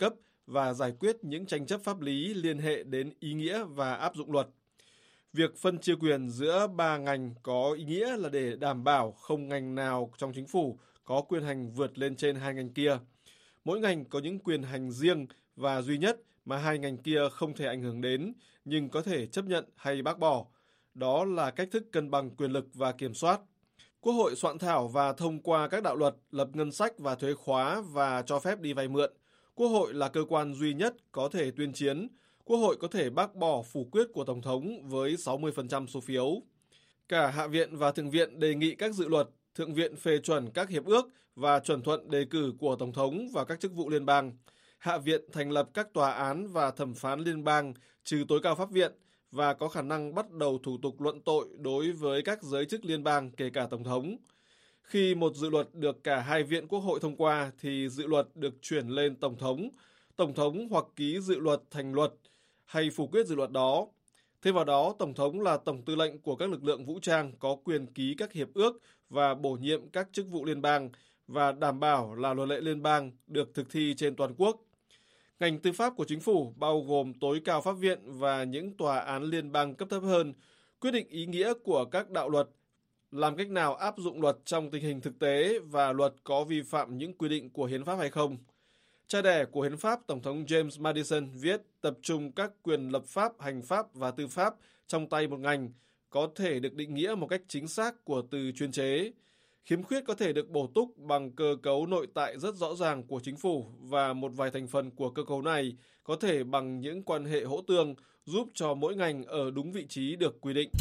và giải quyết những tranh chấp pháp lý liên hệ đến ý nghĩa và áp dụng luật. Việc phân chia quyền giữa 3 ngành có ý nghĩa là để đảm bảo không ngành nào trong chính phủ có quyền hành vượt lên trên 2 ngành kia. Mỗi ngành có những quyền hành riêng và duy nhất mà 2 ngành kia không thể ảnh hưởng đến, nhưng có thể chấp nhận hay bác bỏ. Đó là cách thức cân bằng quyền lực và kiểm soát. Quốc hội soạn thảo và thông qua các đạo luật, lập ngân sách và thuế khóa và cho phép đi vay mượn. Quốc hội là cơ quan duy nhất có thể tuyên chiến. Quốc hội có thể bác bỏ phủ quyết của Tổng thống với 60% số phiếu. Cả Hạ viện và Thượng viện đề nghị các dự luật, Thượng viện phê chuẩn các hiệp ước và chuẩn thuận đề cử của Tổng thống vào các chức vụ liên bang. Hạ viện thành lập các tòa án và thẩm phán liên bang, trừ tối cao pháp viện, và có khả năng bắt đầu thủ tục luận tội đối với các giới chức liên bang, kể cả Tổng thống. Khi một dự luật được cả 2 viện Quốc hội thông qua, thì dự luật được chuyển lên Tổng thống hoặc ký dự luật thành luật, hay phủ quyết dự luật đó. Thêm vào đó, Tổng thống là Tổng tư lệnh của các lực lượng vũ trang có quyền ký các hiệp ước và bổ nhiệm các chức vụ liên bang và đảm bảo là luật lệ liên bang được thực thi trên toàn quốc. Ngành tư pháp của chính phủ bao gồm tối cao pháp viện và những tòa án liên bang cấp thấp hơn, quyết định ý nghĩa của các đạo luật, làm cách nào áp dụng luật trong tình hình thực tế và luật có vi phạm những quy định của hiến pháp hay không. Cha đẻ của hiến pháp, Tổng thống James Madison viết tập trung các quyền lập pháp, hành pháp và tư pháp trong tay một ngành, có thể được định nghĩa một cách chính xác của từ chuyên chế. Khiếm khuyết có thể được bổ túc bằng cơ cấu nội tại rất rõ ràng của chính phủ và một vài thành phần của cơ cấu này có thể bằng những quan hệ hỗ tương giúp cho mỗi ngành ở đúng vị trí được quy định.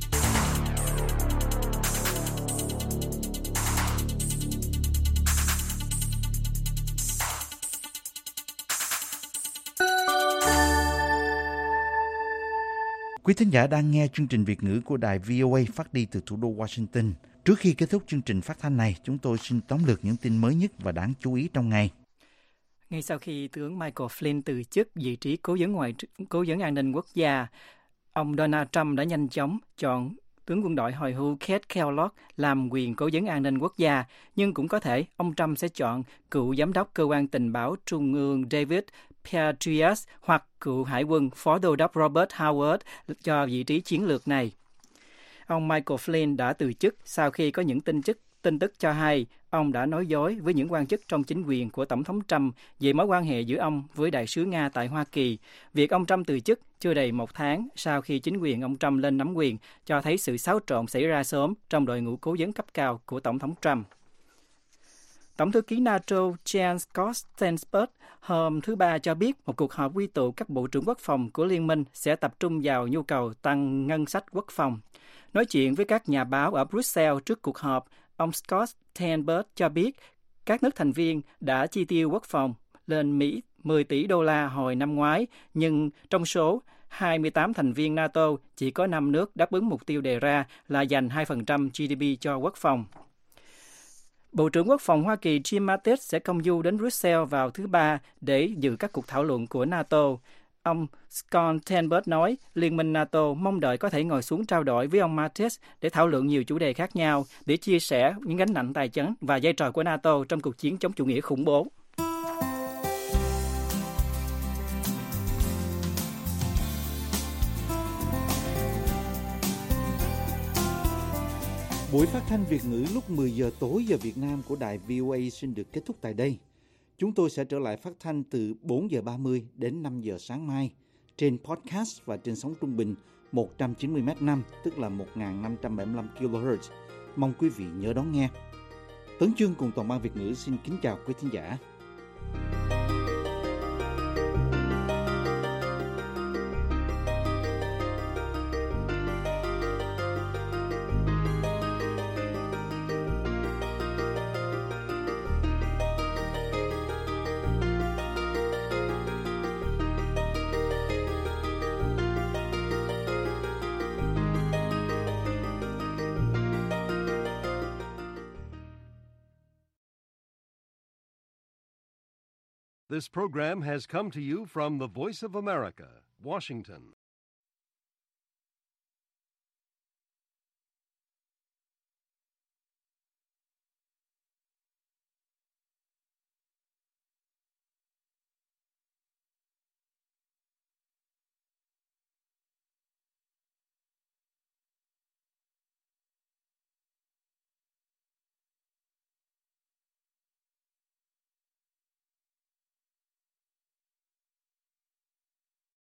Quý thính giả đang nghe chương trình Việt ngữ của đài VOA phát đi từ thủ đô Washington. Trước khi kết thúc chương trình phát thanh này, chúng tôi xin tóm lược những tin mới nhất và đáng chú ý trong ngày. Ngay sau khi tướng Michael Flynn từ chức vị trí cố vấn an ninh quốc gia, ông Donald Trump đã nhanh chóng chọn tướng quân đội hồi hưu Keith Kellogg làm quyền cố vấn an ninh quốc gia, nhưng cũng có thể ông Trump sẽ chọn cựu giám đốc cơ quan tình báo trung ương David Petraeus hoặc cựu hải quân phó đô đốc Robert Howard cho vị trí chiến lược này. Ông Michael Flynn đã từ chức sau khi có những tin tức cho hay ông đã nói dối với những quan chức trong chính quyền của Tổng thống Trump về mối quan hệ giữa ông với đại sứ Nga tại Hoa Kỳ. Việc ông Trump từ chức chưa đầy 1 tháng sau khi chính quyền ông Trump lên nắm quyền cho thấy sự xáo trộn xảy ra sớm trong đội ngũ cố vấn cấp cao của Tổng thống Trump. Tổng thư ký NATO Jens Stoltenberg hôm thứ Ba cho biết một cuộc họp quy tụ các bộ trưởng quốc phòng của Liên minh sẽ tập trung vào nhu cầu tăng ngân sách quốc phòng. Nói chuyện với các nhà báo ở Brussels trước cuộc họp, ông Stoltenberg cho biết các nước thành viên đã chi tiêu quốc phòng lên Mỹ 10 tỷ đô la hồi năm ngoái, nhưng trong số 28 thành viên NATO chỉ có 5 nước đáp ứng mục tiêu đề ra là dành 2% GDP cho quốc phòng. Bộ trưởng Quốc phòng Hoa Kỳ Jim Mattis sẽ công du đến Brussels vào thứ Ba để dự các cuộc thảo luận của NATO. Ông Stoltenberg nói Liên minh NATO mong đợi có thể ngồi xuống trao đổi với ông Mattis để thảo luận nhiều chủ đề khác nhau, để chia sẻ những gánh nặng tài chính và vai trò của NATO trong cuộc chiến chống chủ nghĩa khủng bố. Buổi phát thanh Việt ngữ lúc 10 giờ tối giờ Việt Nam của đài VOA xin được kết thúc tại đây. Chúng tôi sẽ trở lại phát thanh từ 4 giờ 30 đến 5 giờ sáng mai trên podcast và trên sóng trung bình 190m5, tức là 1575 kHz. Mong quý vị nhớ đón nghe. Tấn Chương cùng toàn ban Việt ngữ xin kính chào quý thính giả. This program has come to you from the Voice of America, Washington.